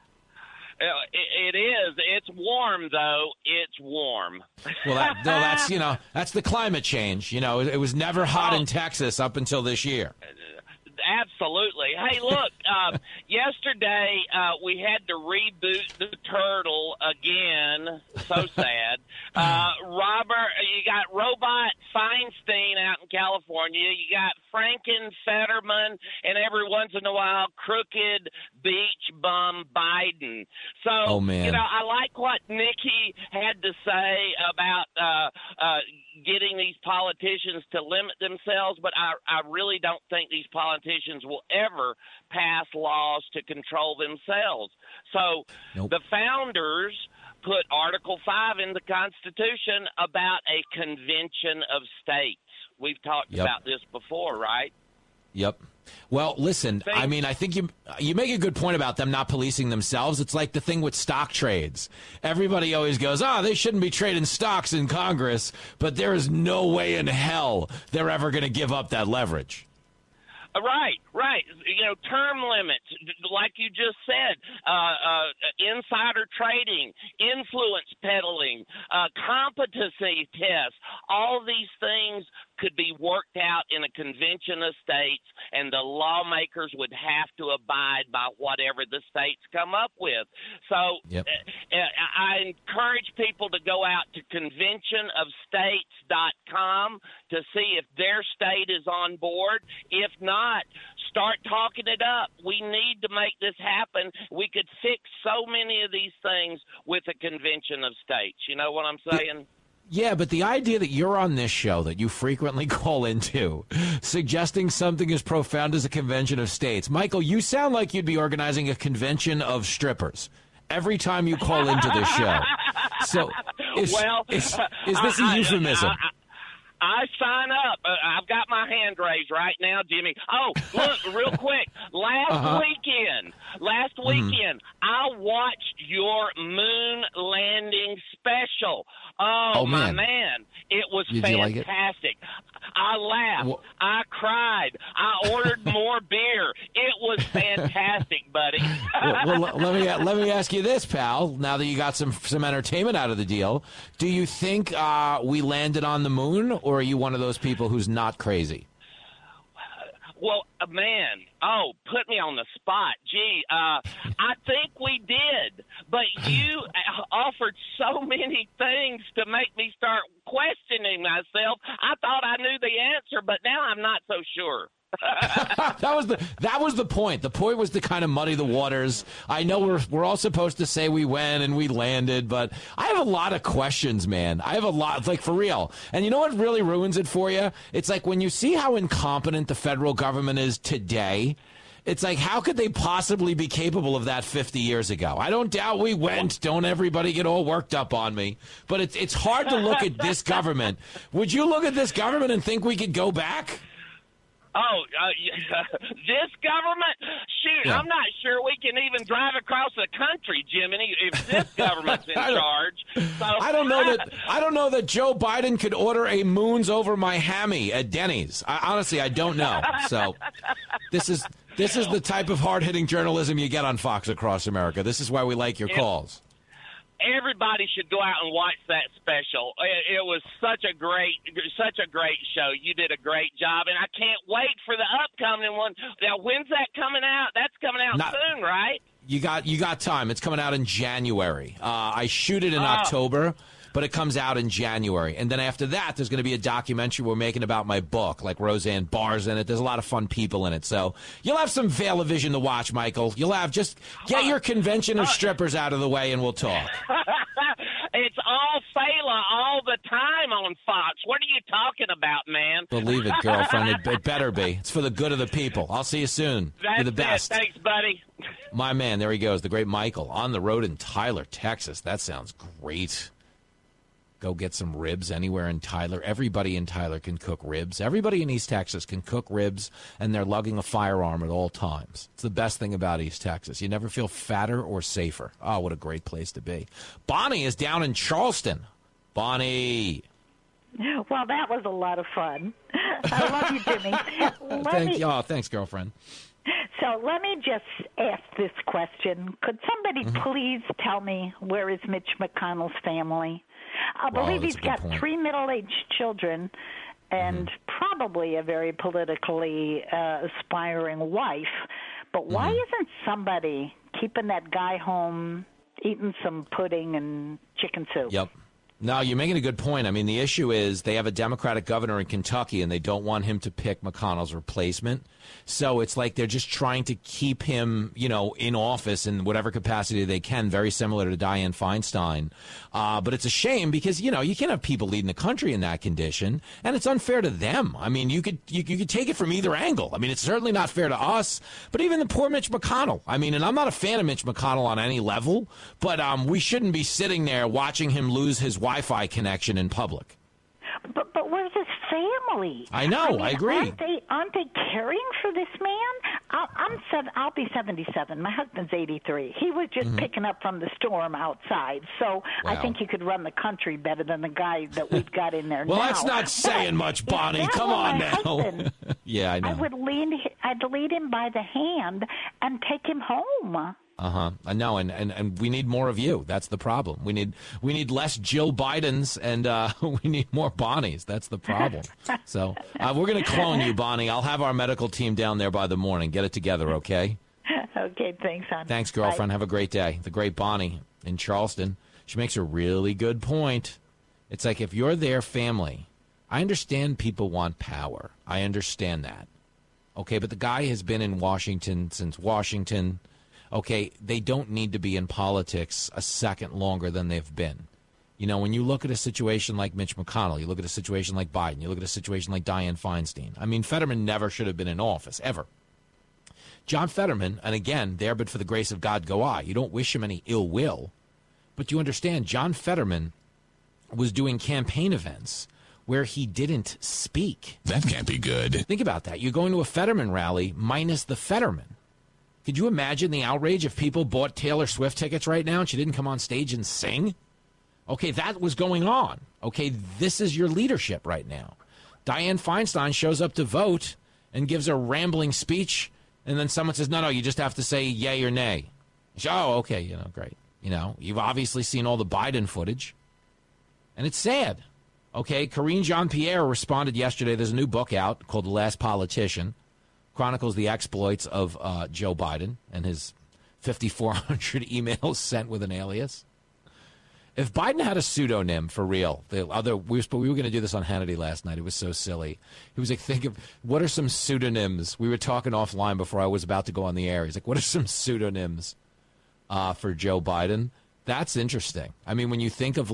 It is. It's warm, though. It's warm. Well, that's the climate change. It was never hot in Texas up until this year. Absolutely. Hey, look, yesterday we had to reboot the Turtle again. So sad. Robert, you got Robot Feinstein out in California. You got Franken Fetterman, and every once in a while, crooked beach bum Biden. So, I like what Nikki had to say about getting these politicians to limit themselves, but I really don't think these politicians will ever pass laws to control themselves. So the founders put Article 5 in the Constitution about a convention of states. We've talked about this before, right? Yep. Well, listen, I think you make a good point about them not policing themselves. It's like the thing with stock trades. Everybody always goes, they shouldn't be trading stocks in Congress, but there is no way in hell they're ever going to give up that leverage. Right. Term limits, like you just said, insider trading, influence peddling, competency tests, all these things could be worked out in a convention of states, and the lawmakers would have to abide by whatever the states come up with. So I encourage people to go out to conventionofstates.com to see if their state is on board. If not, start talking it up. We need to make this happen. We could fix so many of these things with a convention of states. You know what I'm saying? Yeah, but the idea that you're on this show that you frequently call into, suggesting something as profound as a convention of states. Michael, you sound like you'd be organizing a convention of strippers every time you call into this show. So Is this a euphemism? I sign up. I've got my hand raised right now, Jimmy. Oh, look, real quick. Last weekend, I watched your moon landing special. Oh my man. It was fantastic. Like I laughed. I cried. I ordered more beer. It was fantastic, buddy. well, let me ask you this, pal. Now that you got some entertainment out of the deal, do you think we landed on the moon, or are you one of those people who's not crazy? Well, man, put me on the spot. Gee, I think we did, but you offered so many things to make me start questioning myself. I thought I knew the answer, but now I'm not so sure. that was the point. The point was to kind of muddy the waters. I know we're all supposed to say we went and we landed, but I have a lot of questions, man. I have a lot, like, for real. And you know what really ruins it for you? It's like when you see how incompetent the federal government is today. It's like, how could they possibly be capable of that 50 years ago? I don't doubt we went. Don't everybody get all worked up on me. But it's hard to look at this government. Would you look at this government and think we could go back? This government? Shoot, yeah. I'm not sure we can even drive across the country, Jiminy, if this government's in charge. So, I don't know that Joe Biden could order a moons over my hammy at Denny's. Honestly, I don't know. So this is the type of hard-hitting journalism you get on Fox Across America. This is why we like your calls. Everybody should go out and watch that special. It was such a great show. You did a great job, and I can't wait for the upcoming one. Now, when's that coming out? That's coming out soon, right? You got time. It's coming out in January. I shoot it in October, but it comes out in January. And then after that, there's going to be a documentary we're making about my book, like Roseanne Barr's in it. There's a lot of fun people in it. So you'll have some Veil-O-Vision to watch, Michael. You'll have just get your convention of strippers out of the way and we'll talk. It's all Fela all the time on Fox. What are you talking about, man? Believe it, girlfriend. It better be. It's for the good of the people. I'll see you soon. You're the best. Thanks, buddy. My man, there he goes, the great Michael, on the road in Tyler, Texas. That sounds great. Go get some ribs anywhere in Tyler. Everybody in Tyler can cook ribs. Everybody in East Texas can cook ribs, and they're lugging a firearm at all times. It's the best thing about East Texas. You never feel fatter or safer. Oh, what a great place to be. Bonnie is down in Charleston. Bonnie. Well, that was a lot of fun. I love you, Jimmy. Thanks, girlfriend. So let me just ask this question. Could somebody please tell me, where is Mitch McConnell's family? I believe he's got 3 middle-aged children and probably a very politically aspiring wife. But why isn't somebody keeping that guy home, eating some pudding and chicken soup? Yep. No, you're making a good point. I mean, the issue is they have a Democratic governor in Kentucky, and they don't want him to pick McConnell's replacement. So it's like they're just trying to keep him, in office in whatever capacity they can, very similar to Dianne Feinstein. But it's a shame because, you can't have people leading the country in that condition, and it's unfair to them. I mean, you could take it from either angle. I mean, it's certainly not fair to us, but even the poor Mitch McConnell. I mean, and I'm not a fan of Mitch McConnell on any level, but we shouldn't be sitting there watching him lose his Wi-Fi connection in public. But where's his family? I know. I agree. Aren't they caring for this man? I'll be 77. My husband's 83. He was just picking up from the storm outside. So I think he could run the country better than the guy that we've got in there now. Well, that's not saying much, Bonnie. Come on now. Yeah, I know. I'd lead him by the hand and take him home. I know, and we need more of you. That's the problem. We need less Jill Bidens, and we need more Bonnies. That's the problem. So we're going to clone you, Bonnie. I'll have our medical team down there by the morning. Get it together, okay? Okay, thanks, hon. Thanks, girlfriend. Bye. Have a great day. The great Bonnie in Charleston. She makes a really good point. It's like if you're their family, I understand people want power. I understand that. Okay, but the guy has been in Washington since Washington. Okay, they don't need to be in politics a second longer than they've been. When you look at a situation like Mitch McConnell, you look at a situation like Biden, you look at a situation like Dianne Feinstein. I mean, Fetterman never should have been in office, ever. John Fetterman, and again, there but for the grace of God go I. You don't wish him any ill will, but you understand John Fetterman was doing campaign events where he didn't speak. That can't be good. Think about that. You're going to a Fetterman rally minus the Fetterman. Could you imagine the outrage if people bought Taylor Swift tickets right now and she didn't come on stage and sing? Okay, that was going on. Okay, this is your leadership right now. Dianne Feinstein shows up to vote and gives a rambling speech, and then someone says, no, you just have to say yay or nay. Oh, okay, great. You've obviously seen all the Biden footage, and it's sad. Okay, Karine Jean-Pierre responded yesterday. There's a new book out called The Last Politician. Chronicles the exploits of Joe Biden and his 5,400 emails sent with an alias. If Biden had a pseudonym for real, we were going to do this on Hannity last night. It was so silly. He was like, think of what are some pseudonyms? We were talking offline before I was about to go on the air. He's like, what are some pseudonyms for Joe Biden? That's interesting. I mean, when you think of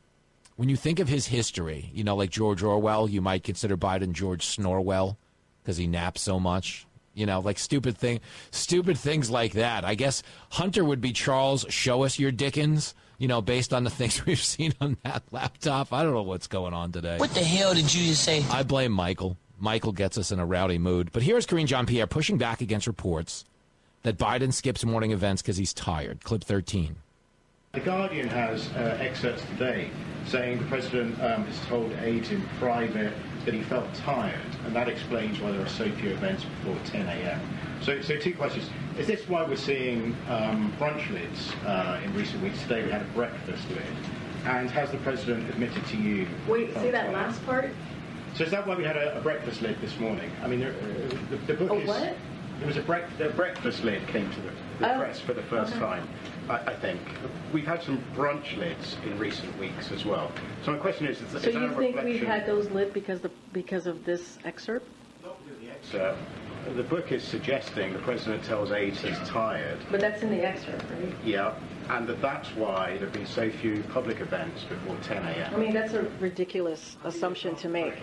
his history, like George Orwell, you might consider Biden George Snorwell because he naps so much. Like stupid things like that. I guess Hunter would be Charles Show Us Your Dickens. Based on the things we've seen on that laptop. I don't know what's going on today. What the hell did you just say? I blame Michael. Michael gets us in a rowdy mood. But here's Karine Jean-Pierre pushing back against reports that Biden skips morning events because he's tired. Clip 13. The Guardian has excerpts today saying the president has told aides in private that he felt tired, and that explains why there are so few events before 10 a.m. So two questions. Is this why we're seeing brunch lids in recent weeks? Today we had a breakfast lid. And has the president admitted to you... Wait, say that last part? So is that why we had a breakfast lid this morning? I mean, the book is... what? There was a breakfast lid came to the press for the first time, I think. We've had some brunch lids in recent weeks as well. So my question is so you think we've had those lit because of this excerpt? Not really the excerpt. The book is suggesting the president tells aides he's tired. But that's in the excerpt, right? Yeah, and that's why there have been so few public events before 10 a.m. I mean, that's a ridiculous assumption to make.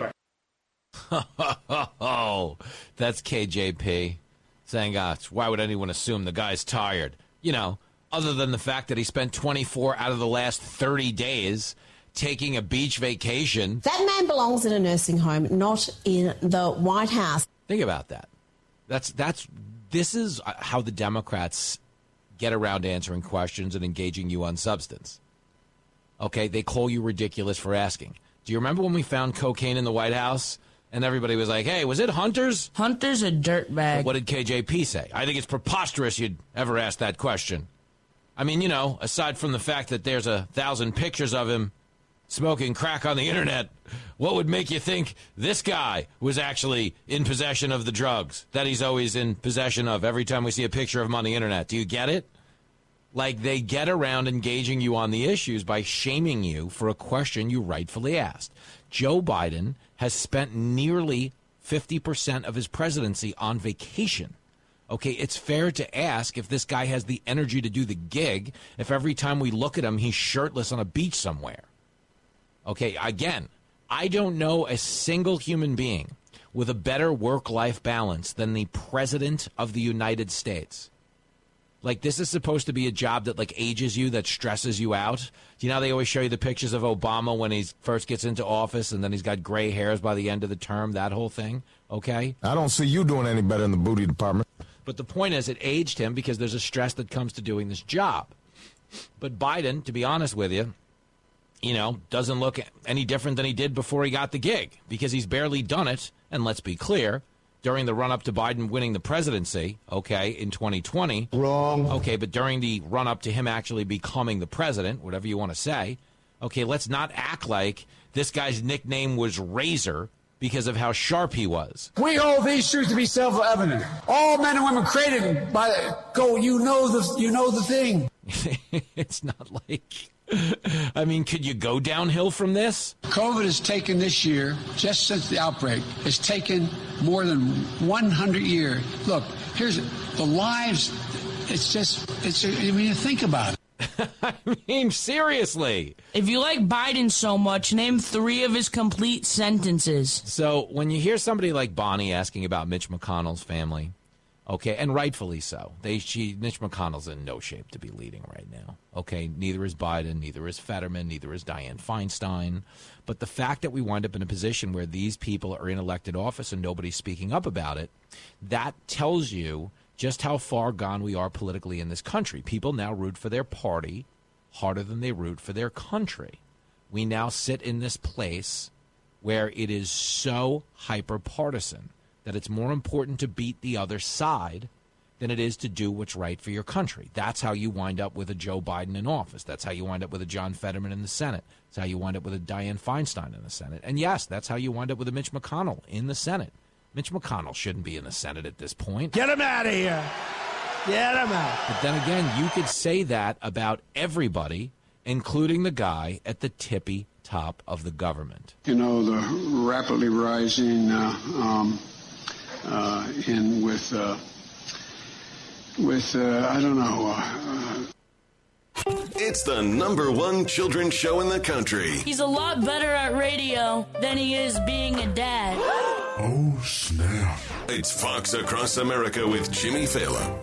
Oh, that's KJP saying, why would anyone assume the guy's tired? Other than the fact that he spent 24 out of the last 30 days taking a beach vacation. That man belongs in a nursing home, not in the White House. Think about that. This is how the Democrats get around answering questions and engaging you on substance. Okay, they call you ridiculous for asking. Do you remember when we found cocaine in the White House? And everybody was like, hey, was it Hunter's? Hunter's a dirtbag. What did KJP say? I think it's preposterous you'd ever ask that question. I mean, aside from the fact that there's 1,000 pictures of him smoking crack on the internet, what would make you think this guy was actually in possession of the drugs that he's always in possession of every time we see a picture of him on the internet? Do you get it? Like, they get around engaging you on the issues by shaming you for a question you rightfully asked. Joe Biden has spent nearly 50% of his presidency on vacation. Okay, it's fair to ask if this guy has the energy to do the gig if every time we look at him, he's shirtless on a beach somewhere. Okay, again, I don't know a single human being with a better work-life balance than the President of the United States. Like, this is supposed to be a job that, ages you, that stresses you out. Do you know how they always show you the pictures of Obama when he first gets into office and then he's got gray hairs by the end of the term, that whole thing? Okay? I don't see you doing any better in the booty department. But the point is, it aged him because there's a stress that comes to doing this job. But Biden, to be honest with you, doesn't look any different than he did before he got the gig because he's barely done it. And let's be clear, during the run-up to Biden winning the presidency, okay, in 2020. Wrong. Okay, but during the run-up to him actually becoming the president, whatever you want to say, okay, let's not act like this guy's nickname was Razor because of how sharp he was. We hold these truths to be self-evident. All men and women created by you know the thing. It's not like... I mean, could you go downhill from this? COVID has taken this year, just since the outbreak, has taken more than 100 years. Look, here's the lives. You think about it. I mean, seriously. If you like Biden so much, name 3 of his complete sentences. So when you hear somebody like Bonnie asking about Mitch McConnell's family, Okay, and rightfully so. Mitch McConnell's in no shape to be leading right now. Okay, neither is Biden, neither is Fetterman, neither is Dianne Feinstein. But the fact that we wind up in a position where these people are in elected office and nobody's speaking up about it, that tells you just how far gone we are politically in this country. People now root for their party harder than they root for their country. We now sit in this place where it is so hyper-partisan that it's more important to beat the other side than it is to do what's right for your country. That's how you wind up with a Joe Biden in office. That's how you wind up with a John Fetterman in the Senate. That's how you wind up with a Dianne Feinstein in the Senate. And yes, that's how you wind up with a Mitch McConnell in the Senate. Mitch McConnell shouldn't be in the Senate at this point. Get him out of here. Get him out. But then again, you could say that about everybody, including the guy at the tippy top of the government. You know, the rapidly rising I don't know. It's the #1 children's show in the country. He's a lot better at radio than he is being a dad. Oh, snap. It's Fox Across America with Jimmy Fallon.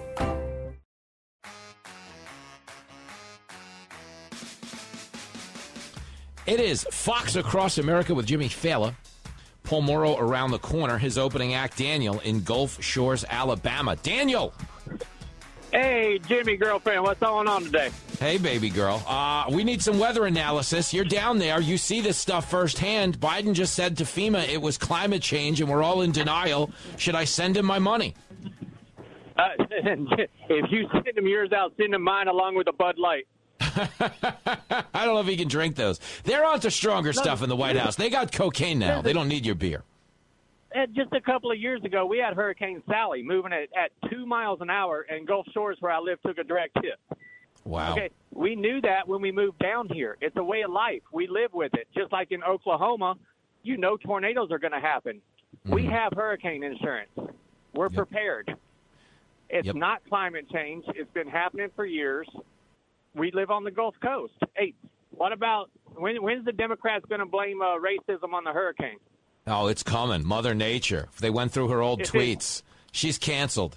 It is Fox Across America with Jimmy Fallon. Paul Morrow around the corner. His opening act, Daniel, in Gulf Shores, Alabama. Daniel! Hey, Jimmy, girlfriend, what's going on today? Hey, baby girl. We need some weather analysis. You're down there. You see this stuff firsthand. Biden just said to FEMA it was climate change and we're all in denial. Should I send him my money? If you send him yours out, send him mine along with a Bud Light. I don't know if he can drink those. They're on to stronger stuff in the White House. They got cocaine now. They don't need your beer. Just a couple of years ago, we had Hurricane Sally moving at 2 miles an hour, and Gulf Shores, where I live, took a direct hit. Wow. Okay, we knew that when we moved down here. It's a way of life. We live with it. Just like in Oklahoma, you know tornadoes are going to happen. Mm-hmm. We have hurricane insurance. We're prepared. It's not climate change. It's been happening for years. We live on the Gulf Coast. Hey, what about when's the Democrats going to blame racism on the hurricane? Oh, it's coming. Mother Nature. They went through her old tweets. She's canceled.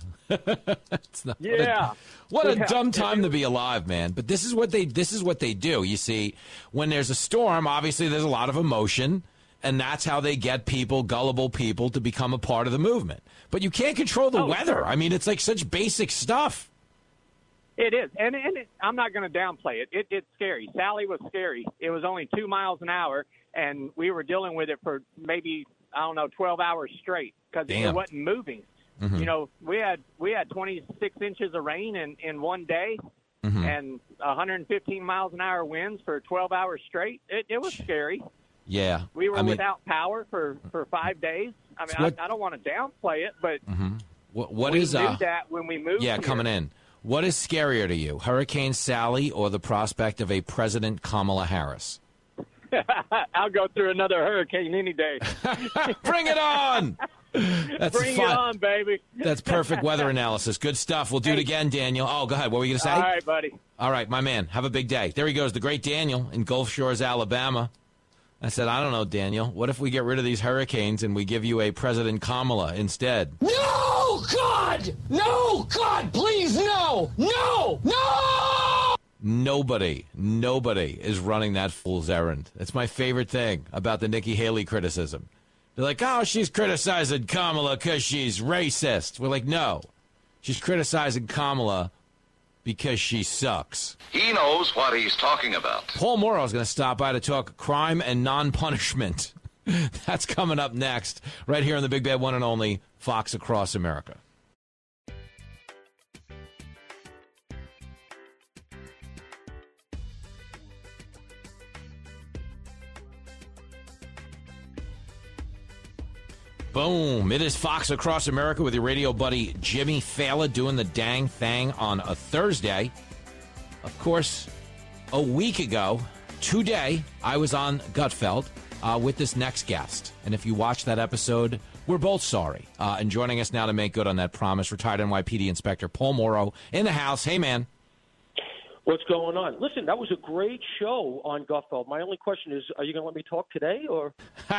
What a dumb time to be alive, man. But this is what they do. You see, when there's a storm, obviously there's a lot of emotion, and that's how they get people, gullible people, to become a part of the movement. But you can't control the weather. Sure. I mean, it's like such basic stuff. It is, and I'm not going to downplay it. It's scary. Sally was scary. It was only 2 miles an hour, and we were dealing with it for maybe, 12 hours straight because it wasn't moving. Mm-hmm. You know, we had 26 inches of rain in one day, mm-hmm. and 115 miles an hour winds for 12 hours straight. It was scary. Yeah, we were without power for 5 days. I mean, I don't want to downplay it, but mm-hmm. what we is knew that when we moved. Yeah, here. Coming in. What is scarier to you, Hurricane Sally or the prospect of a President Kamala Harris? I'll go through another hurricane any day. Bring it on! Bring it on, baby. That's perfect weather analysis. Good stuff. We'll do it again, Daniel. Oh, go ahead. What were you going to say? All right, buddy. All right, my man. Have a big day. There he goes, the great Daniel in Gulf Shores, Alabama. I said, I don't know, Daniel. What if we get rid of these hurricanes and we give you a President Kamala instead? No, God! No, God, please, no! No! No! Nobody is running that fool's errand. It's my favorite thing about the Nikki Haley criticism. They're like, oh, she's criticizing Kamala because she's racist. We're like, no. She's criticizing Kamala because she sucks. He knows what he's talking about. Paul Morrow is going to stop by to talk crime and non-punishment. That's coming up next, right here on the Big Bad One and Only Fox Across America. Boom. It is Fox Across America with your radio buddy Jimmy Fallon doing the dang thing on a Thursday. Of course, a week ago, today, I was on Gutfeld with this next guest. And if you watched that episode, we're both sorry. And joining us now to make good on that promise, retired NYPD Inspector Paul Morrow in the house. Hey, man. What's going on? Listen, that was a great show on Gutfeld. My only question is, are you going to let me talk today, or?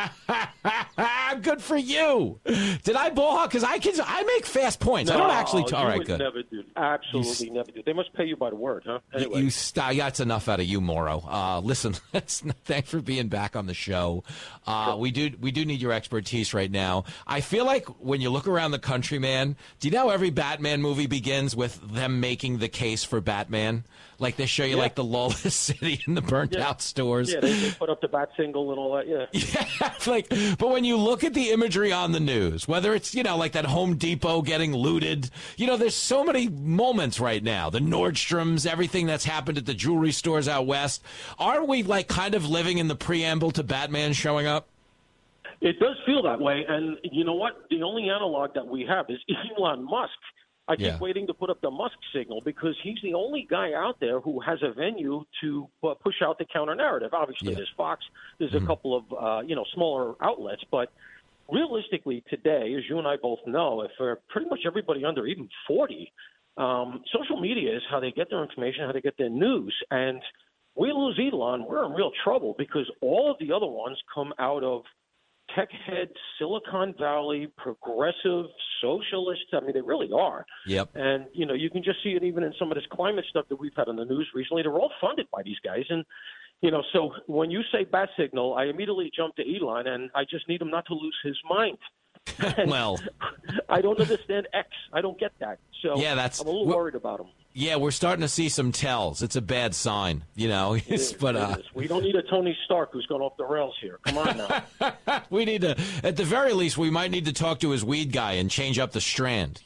Good for you. Did I ball hog? Because I make fast points. No, I don't actually. All right, good. Never do. Absolutely never do. They must pay you by the word, huh? Anyway. That's enough out of you, Morrow. Listen, thanks for being back on the show. Sure. We do need your expertise right now. I feel like when you look around the country, man, do you know every Batman movie begins with them making the case for Batman? Like they show you like the lawless city and the burnt out stores. Yeah, they put up the bat single and all that. Yeah. Yeah, but when you look at the imagery on the news, whether it's like that Home Depot getting looted, there's so many moments right now. The Nordstroms, everything that's happened at the jewelry stores out west. Aren't we kind of living in the preamble to Batman showing up? It does feel that way, and you know what? The only analog that we have is Elon Musk. I keep waiting to put up the Musk signal because he's the only guy out there who has a venue to push out the counter narrative. Obviously, there's Fox, there's a couple of smaller outlets, but realistically today, as you and I both know, if pretty much everybody under even 40, social media is how they get their information, how they get their news, and we lose Elon, we're in real trouble because all of the other ones come out of tech head, Silicon Valley, progressive, socialists. I mean, they really are. Yep. And, you can just see it even in some of this climate stuff that we've had on the news recently. They're all funded by these guys. And, so when you say bat signal, I immediately jump to Elon, and I just need him not to lose his mind. Well, I don't understand X. I don't get that. So I'm a little worried about him. Yeah, we're starting to see some tells. It's a bad sign, It is. We don't need a Tony Stark who's gone off the rails here. Come on now. We need to, at the very least, we might need to talk to his weed guy and change up the strand,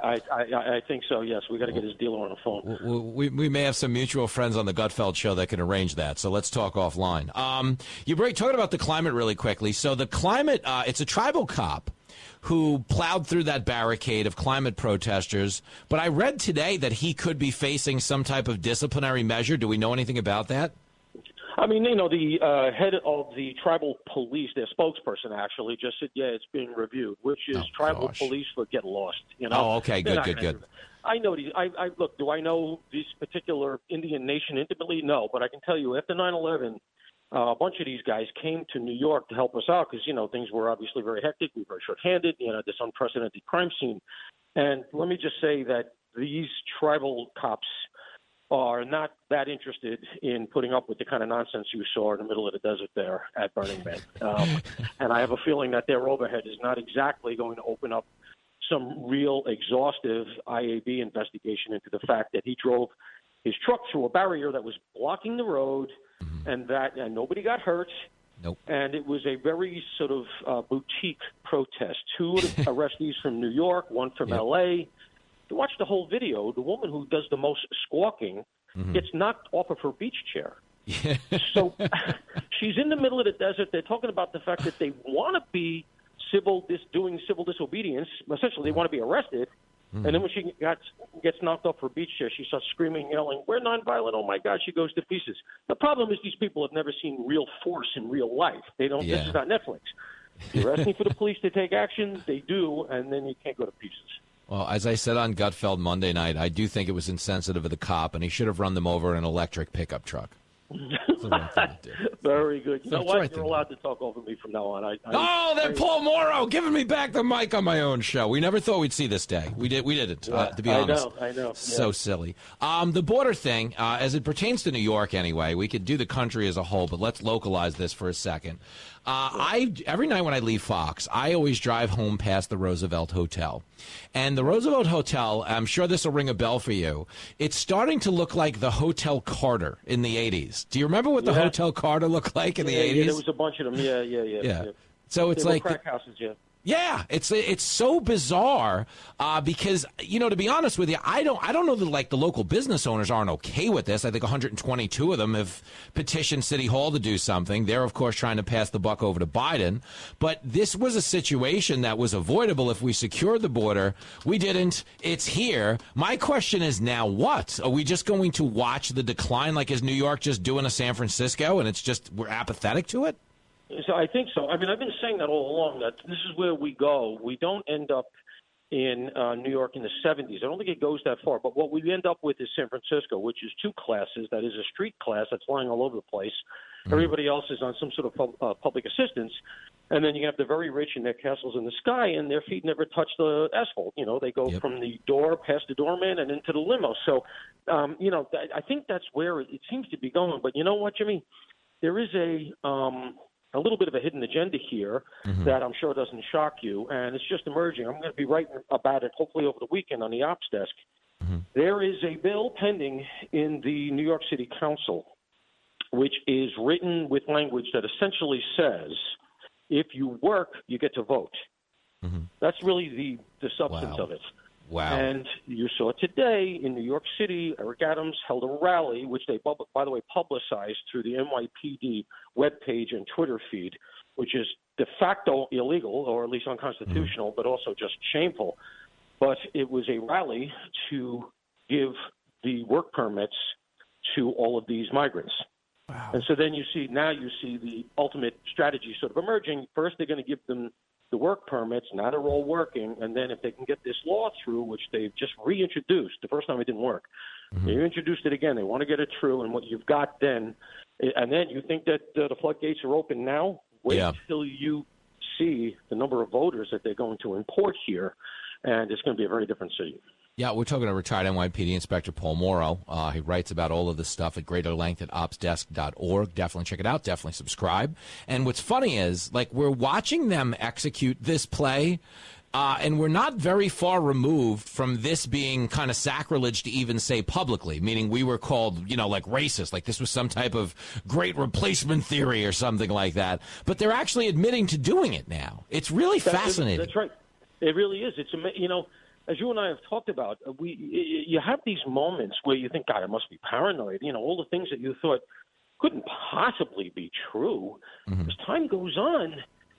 I think so, yes. We got to get his dealer on the phone. We may have some mutual friends on the Gutfeld show that can arrange that, so let's talk offline. Talking about the climate really quickly. So the climate, it's a tribal cop who plowed through that barricade of climate protesters. But I read today that he could be facing some type of disciplinary measure. Do we know anything about that? I mean, the head of the tribal police, their spokesperson actually just said, it's being reviewed, which is tribal police for get lost. Oh, okay, good. I know these. Look, do I know this particular Indian nation intimately? No, but I can tell you after 9/11, a bunch of these guys came to New York to help us out because, things were obviously very hectic. We were very short-handed, this unprecedented crime scene. And let me just say that these tribal cops are not that interested in putting up with the kind of nonsense you saw in the middle of the desert there at Burning Man. And I have a feeling that their overhead is not exactly going to open up some real exhaustive IAB investigation into the fact that he drove his truck through a barrier that was blocking the road, and nobody got hurt. Nope. And it was a very sort of boutique protest. 2 arrestees from New York, 1 from L.A. To watch the whole video, the woman who does the most squawking gets knocked off of her beach chair. So she's in the middle of the desert. They're talking about the fact that they want to be doing civil disobedience. Essentially, they want to be arrested. And then when she gets knocked off her beach chair, she starts screaming, yelling, "We're nonviolent." Oh, my God, she goes to pieces. The problem is these people have never seen real force in real life. They don't. This is not Netflix. You're asking for the police to take action. They do, and then you can't go to pieces. Well, as I said on Gutfeld Monday night, I do think it was insensitive of the cop, and he should have run them over in an electric pickup truck. Very good. You know what? You're allowed to talk over me from now on. Paul Morrow giving me back the mic on my own show. We never thought we'd see this day. We didn't, to be honest. I know. So silly. The border thing, as it pertains to New York anyway, we could do the country as a whole, but let's localize this for a second. Every night when I leave Fox, I always drive home past the Roosevelt Hotel. And the Roosevelt Hotel, I'm sure this will ring a bell for you, it's starting to look like the Hotel Carter in the 80s. Do you remember what the Hotel Carter looked like in the 80s? Yeah, there was a bunch of them. Yeah. So it's like crack houses, Yeah, it's so bizarre because, to be honest with you, I don't know that the local business owners aren't okay with this. I think 122 of them have petitioned City Hall to do something. They're, of course, trying to pass the buck over to Biden. But this was a situation that was avoidable if we secured the border. We didn't. It's here. My question is now what? Are we just going to watch the decline? Is New York just doing a San Francisco and it's just we're apathetic to it? So I think so. I mean, I've been saying that all along, that this is where we go. We don't end up in New York in the 70s. I don't think it goes that far, but what we end up with is San Francisco, which is two classes. That is a street class that's flying all over the place. Everybody else is on some sort of public assistance. And then you have the very rich in their castles in the sky, and their feet never touch the asphalt. You know, they go from the door, past the doorman, and into the limo. So, you know, I think that's where it seems to be going. But you know what, Jimmy? There is a little bit of a hidden agenda here that I'm sure doesn't shock you, and it's just emerging. I'm going to be writing about it hopefully over the weekend on the ops desk. There is a bill pending in the New York City Council, which is written with language that essentially says, if you work, you get to vote. That's really the substance of it. Wow. And you saw today in New York City, Eric Adams held a rally, which they, by the way, publicized through the NYPD webpage and Twitter feed, which is de facto illegal, or at least unconstitutional, but also just shameful. But it was a rally to give the work permits to all of these migrants. Wow. And so then you see the ultimate strategy sort of emerging. First, they're going to give them the work permits. Now they're all working. And then if they can get this law through, which they've just reintroduced, the first time it didn't work, they introduced it again. They want to get it through. And what you've got then, and then you think that the floodgates are open now? Wait till you see the number of voters that they're going to import here. And it's going to be a very different city. Yeah, we're talking to retired NYPD Inspector Paul Morrow. He writes about all of this stuff at greater length at opsdesk.org. Definitely check it out. Definitely subscribe. And what's funny is, like, we're watching them execute this play, and we're not very far removed from this being kind of sacrilege to even say publicly, meaning we were called, you know, like racist, like this was some type of great replacement theory or something like that. But they're actually admitting to doing it now. It's really fascinating. That's right. It really is. It's, you know, as you and I have talked about, you have these moments where you think, God, I must be paranoid. You know, all the things that you thought couldn't possibly be true. As time goes on,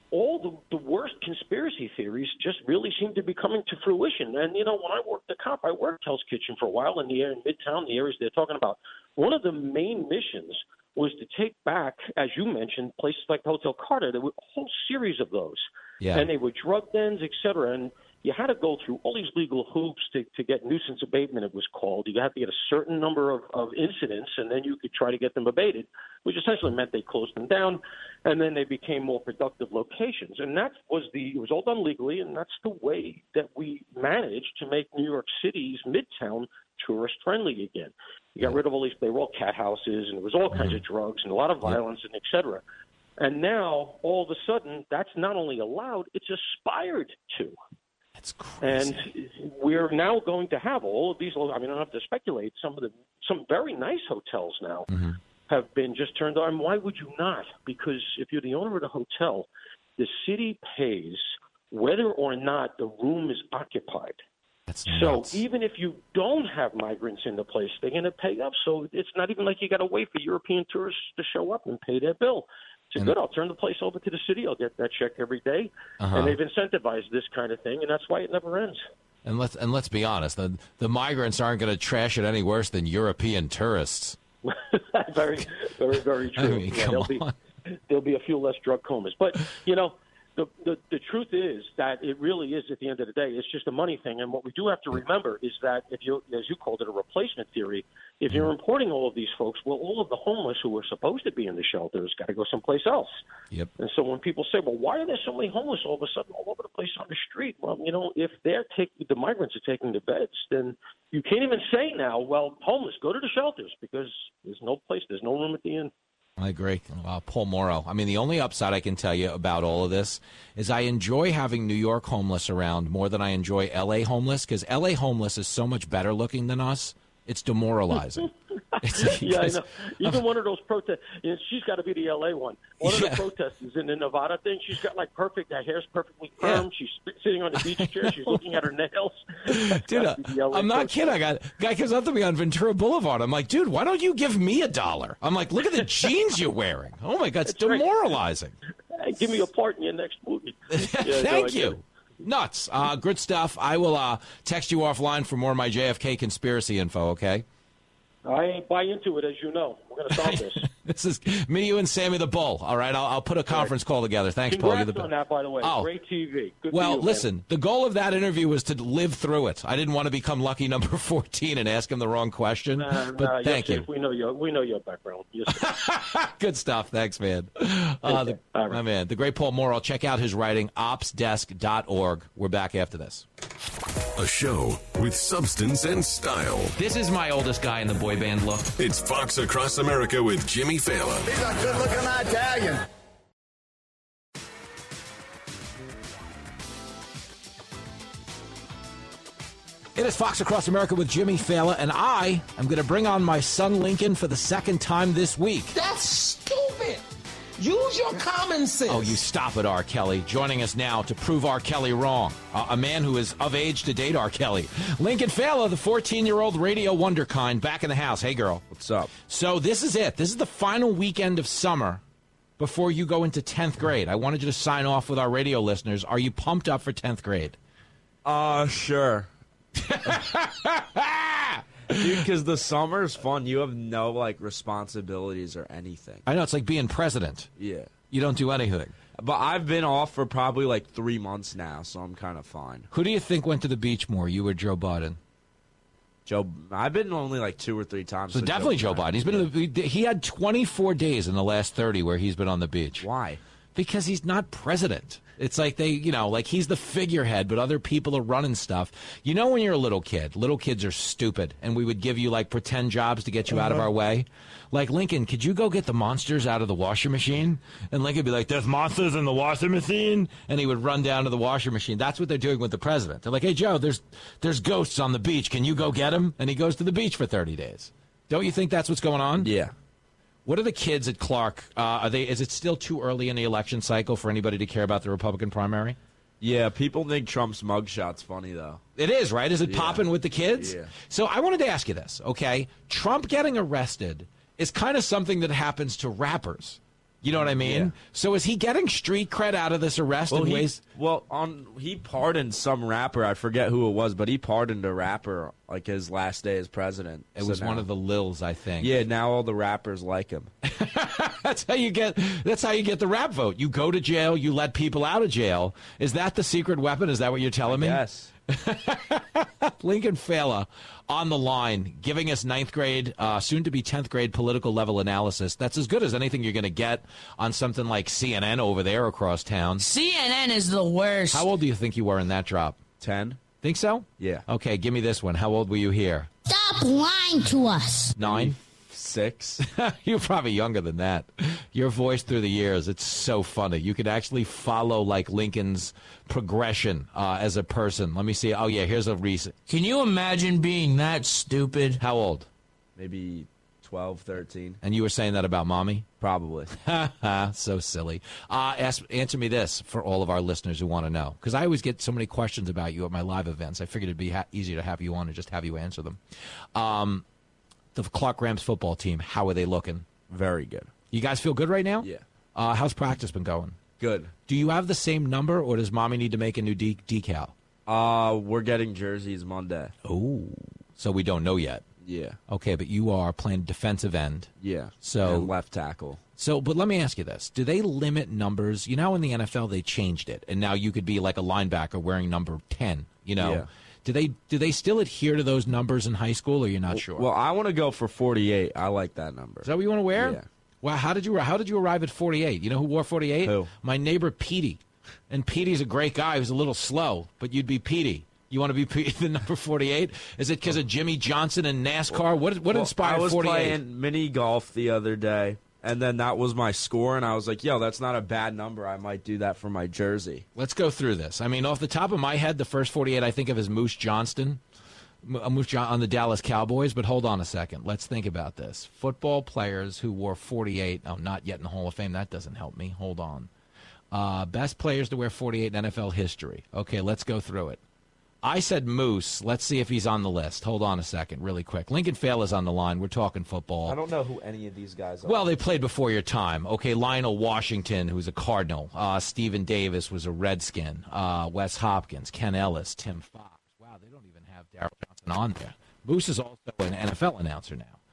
all the worst conspiracy theories just really seem to be coming to fruition. And, you know, when I worked the cop, I worked Hell's Kitchen for a while in Midtown, the areas they're talking about. One of the main missions was to take back, as you mentioned, places like Hotel Carter. There were a whole series of those. Yeah. And they were drug dens, et cetera. And you had to go through all these legal hoops to get nuisance abatement, it was called. You had to get a certain number of incidents, and then you could try to get them abated, which essentially meant they closed them down, and then they became more productive locations. And it was all done legally, and that's the way that we managed to make New York City's Midtown tourist-friendly again. You got rid of all these, they were all cat houses, and there was all kinds of drugs and a lot of violence, and et cetera. And now, all of a sudden, that's not only allowed, it's aspired to. That's crazy. And we're now going to have all of these, I mean, I don't have to speculate, some very nice hotels now have been just turned on. Why would you not? Because if you're the owner of the hotel, the city pays whether or not the room is occupied. That's nuts. So even if you don't have migrants in the place, they're going to pay up. So it's not even like you got to wait for European tourists to show up and pay their bill. It's good. I'll turn the place over to the city. I'll get that check every day. And they've incentivized this kind of thing, and that's why it never ends. And let's be honest, the migrants aren't going to trash it any worse than European tourists. Very, very, very true. I mean, there'll be a few less drug comas. But, you know, the truth is that it really is, at the end of the day, it's just a money thing. And what we do have to remember is that if you, as you called it, a replacement theory, if you're importing all of these folks, well, all of the homeless who are supposed to be in the shelters got to go someplace else. Yep. And so when people say, well, why are there so many homeless all of a sudden all over the place on the street? Well, you know, if the migrants are taking the beds, then you can't even say now, well, homeless, go to the shelters, because there's no place, there's no room at the inn. I agree. Paul Morrow. I mean, the only upside I can tell you about all of this is I enjoy having New York homeless around more than I enjoy L.A. homeless, because L.A. homeless is so much better looking than us. It's demoralizing. Yeah, I know. Even one of those protests, you know, she's got to be the L.A. one. One of the protesters in the Nevada thing, she's got like her hair's perfectly permed. She's sitting on the beach chair. She's looking at her nails. Dude, I'm not kidding. Guy comes up to me on Ventura Boulevard. I'm like, dude, why don't you give me $1? I'm like, look at the jeans you're wearing. Oh, my God, it's demoralizing. Right. Hey, give me a part in your next movie. Thank you. Nuts. Good stuff. I will text you offline for more of my JFK conspiracy info, okay? I buy into it, as you know. We're going to solve this. This is me, you, and Sammy the Bull. All right, I'll put a conference call together. Thanks, Paul. Congrats on that, by the way. Oh. Great TV. Good Well, for you, listen, man. the goal of that interview was to live through it. I didn't want to become lucky number 14 and ask him the wrong question. But thank you. We know your background. Good stuff. Thanks, man. My man, the great Paul Morrell. Check out his writing, opsdesk.org. We're back after this. A show with substance and style. This is my oldest guy in the boy band look. It's Fox Across America with Jimmy Fallon. He's a good-looking Italian. It is Fox Across America with Jimmy Fallon, and I am going to bring on my son Lincoln for the second time this week. That's stupid. Use your common sense. Oh, you stop it, R. Kelly. Joining us now to prove R. Kelly wrong. A man who is of age to date R. Kelly. Lincoln Fallon, the 14-year-old radio wonderkind, back in the house. Hey, girl. What's up? So this is it. This is the final weekend of summer before you go into 10th grade. I wanted you to sign off with our radio listeners. Are you pumped up for 10th grade? Sure. Dude, because the summer's fun. You have no, responsibilities or anything. I know. It's like being president. Yeah. You don't do anything. But I've been off for probably, 3 months now, so I'm kind of fine. Who do you think went to the beach more, you or Joe Biden? I've been only, 2 or 3 times. So definitely Joe Biden. He's been he had 24 days in the last 30 where he's been on the beach. Why? Because he's not president. It's like he's the figurehead, but other people are running stuff. You know, when you're a little kid, little kids are stupid, and we would give you, pretend jobs to get you out of our way. Like, Lincoln, could you go get the monsters out of the washer machine? And Lincoln would be like, there's monsters in the washer machine? And he would run down to the washer machine. That's what they're doing with the president. They're like, hey, Joe, there's ghosts on the beach. Can you go get them? And he goes to the beach for 30 days. Don't you think that's what's going on? Yeah. What are the kids at Clark? Is it still too early in the election cycle for anybody to care about the Republican primary? Yeah, people think Trump's mugshot's funny, though. It is, right? Is it popping with the kids? Yeah. So I wanted to ask you this, okay? Trump getting arrested is kind of something that happens to rappers. You know what I mean? Yeah. So is he getting street cred out of this arrest in ways? Well, he pardoned some rapper. I forget who it was, but he pardoned a rapper his last day as president. It was one of the Lils, I think. Yeah, now all the rappers like him. That's how you get the rap vote. You go to jail, you let people out of jail. Is that the secret weapon? Is that what you're telling me? Yes. Lincoln Fallon on the line, giving us 9th grade, soon to be 10th grade political level analysis. That's as good as anything you're going to get on something like CNN over there across town. CNN is the worst. How old do you think you were in that drop? 10. Think so? Yeah. Okay, give me this one. How old were you here? Stop lying to us. 9? 6. You're probably younger than that. Your voice through the years, it's so funny. You could actually follow Lincoln's progression as a person. Let me see. Oh, yeah, here's a recent. Can you imagine being that stupid? How old? Maybe 12, 13. And you were saying that about Mommy? Probably. So silly. Answer me this for all of our listeners who want to know. Because I always get so many questions about you at my live events. I figured it'd be easier to have you on and just have you answer them. The Clark Rams football team, how are they looking? Very good. You guys feel good right now? Yeah. How's practice been going? Good. Do you have the same number, or does Mommy need to make a new decal? We're getting jerseys Monday. Oh. So we don't know yet. Yeah. Okay, but you are playing defensive end. Yeah. So and left tackle. So, but let me ask you this. Do they limit numbers? You know, in the NFL, they changed it, and now you could be like a linebacker wearing number 10, you know? Yeah. Do they still adhere to those numbers in high school, or you're not sure? Well, I want to go for 48. I like that number. Is that what you want to wear? Yeah. Well, how did you arrive at 48? You know who wore 48? Who? My neighbor Petey. And Petey's a great guy. He was a little slow, but you'd be Petey. You want to be the number 48? Is it because of Jimmy Johnson and NASCAR? What inspired 48? I was playing mini golf the other day, and then that was my score, and I was like, yo, that's not a bad number. I might do that for my jersey. Let's go through this. I mean, off the top of my head, the first 48 I think of is Moose Johnston on the Dallas Cowboys, but hold on a second. Let's think about this. Football players who wore 48, not yet in the Hall of Fame. That doesn't help me. Hold on. Best players to wear 48 in NFL history. Okay, let's go through it. I said Moose. Let's see if he's on the list. Hold on a second, really quick. Lincoln Fallon's on the line. We're talking football. I don't know who any of these guys are. Well, they played before your time. Okay, Lionel Washington, who's a Cardinal. Stephen Davis was a Redskin. Wes Hopkins, Ken Ellis, Tim Fox. Wow, they don't even have Darryl Johnson on there. Moose is also an NFL announcer now.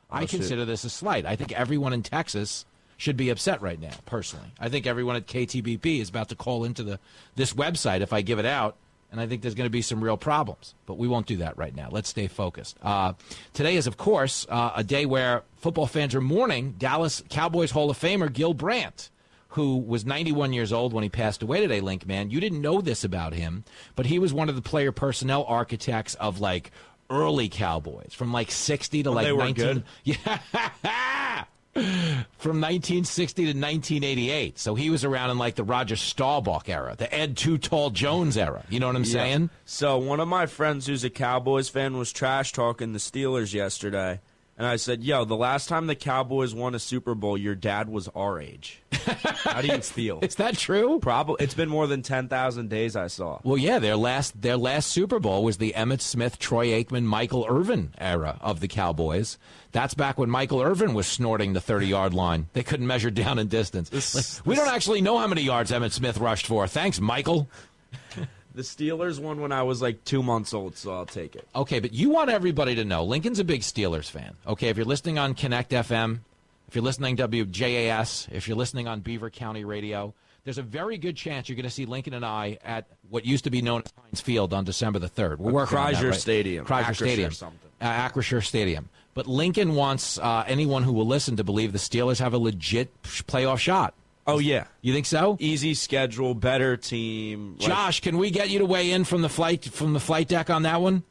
I consider this a slight. I think everyone in Texas should be upset right now, personally. I think everyone at KTBP is about to call into this website if I give it out, and I think there's going to be some real problems. But we won't do that right now. Let's stay focused. Today is, of course, a day where football fans are mourning Dallas Cowboys Hall of Famer Gil Brandt, who was 91 years old when he passed away today, Linkman. You didn't know this about him, but he was one of the player personnel architects of, like, early Cowboys, from, like, 60 to, like, 19... Good. Yeah! From 1960 to 1988. So he was around in, like, the Roger Staubach era, the Ed Too Tall Jones era. You know what I'm saying? So one of my friends who's a Cowboys fan was trash-talking the Steelers yesterday. And I said, yo, the last time the Cowboys won a Super Bowl, your dad was our age. How do you feel? Is that true? Probably. It's been more than 10,000 days, I saw. Well, yeah, their last Super Bowl was the Emmitt Smith, Troy Aikman, Michael Irvin era of the Cowboys. That's back when Michael Irvin was snorting the 30-yard line. They couldn't measure down in distance. We don't actually know how many yards Emmitt Smith rushed for. Thanks, Michael. The Steelers won when I was like 2 months old, so I'll take it. Okay, but you want everybody to know, Lincoln's a big Steelers fan. Okay, if you're listening on Connect FM, if you're listening WJAS, if you're listening on Beaver County Radio, there's a very good chance you're going to see Lincoln and I at what used to be known as Heinz Field on December the 3rd. We're working on that, right? Stadium. Acrisure Stadium. Acrisure Stadium. But Lincoln wants anyone who will listen to believe the Steelers have a legit playoff shot. Oh, yeah. You think so? Easy schedule, better team. Josh, can we get you to weigh in from the flight deck on that one?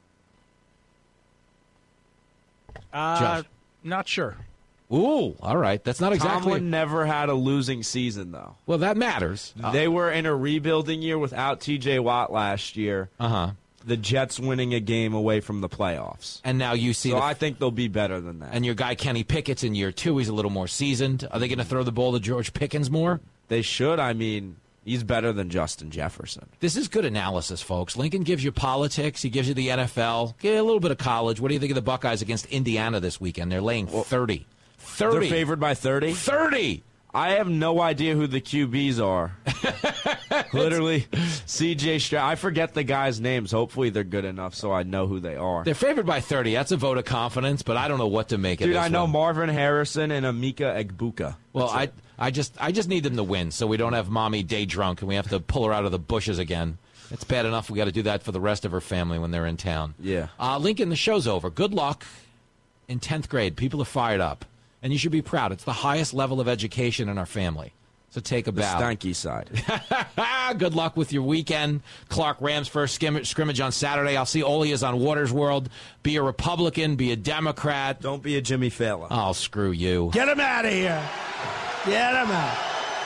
Josh. Not sure. Ooh, all right. That's not exactly... Tomlin never had a losing season, though. Well, that matters. They were in a rebuilding year without T.J. Watt last year. Uh-huh. The Jets winning a game away from the playoffs. And now you see... So I think they'll be better than that. And your guy Kenny Pickett's in year 2. He's a little more seasoned. Are they going to throw the ball to George Pickens more? They should. I mean, he's better than Justin Jefferson. This is good analysis, folks. Lincoln gives you politics. He gives you the NFL. Get a little bit of college. What do you think of the Buckeyes against Indiana this weekend? They're laying 30. 30. They're favored by 30? 30! I have no idea who the QBs are. Literally, C.J. Stroud. I forget the guys' names. Hopefully they're good enough so I know who they are. They're favored by 30. That's a vote of confidence, but I don't know what to make of this. Dude, I know one. Marvin Harrison and Emeka Egbuka. Well, I just need them to win so we don't have Mommy day drunk and we have to pull her out of the bushes again. It's bad enough we got to do that for the rest of her family when they're in town. Yeah. Lincoln, the show's over. Good luck in 10th grade. People are fired up. And you should be proud. It's the highest level of education in our family. So take a bow. The stanky side. Good luck with your weekend. Clark Rams first scrimmage on Saturday. I'll see all of you on Waters World. Be a Republican. Be a Democrat. Don't be a Jimmy Fallon. Oh, screw you. Get him out of here. Get him out.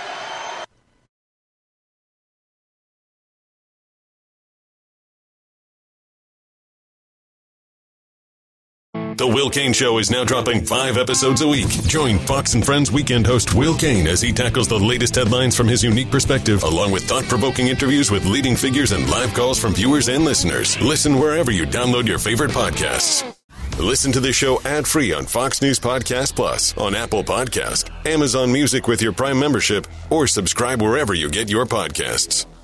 The Will Cain Show is now dropping 5 episodes a week. Join Fox and Friends weekend host Will Cain as he tackles the latest headlines from his unique perspective, along with thought-provoking interviews with leading figures and live calls from viewers and listeners. Listen wherever you download your favorite podcasts. Listen to the show ad-free on Fox News Podcast Plus, on Apple Podcast, Amazon Music with your Prime membership, or subscribe wherever you get your podcasts.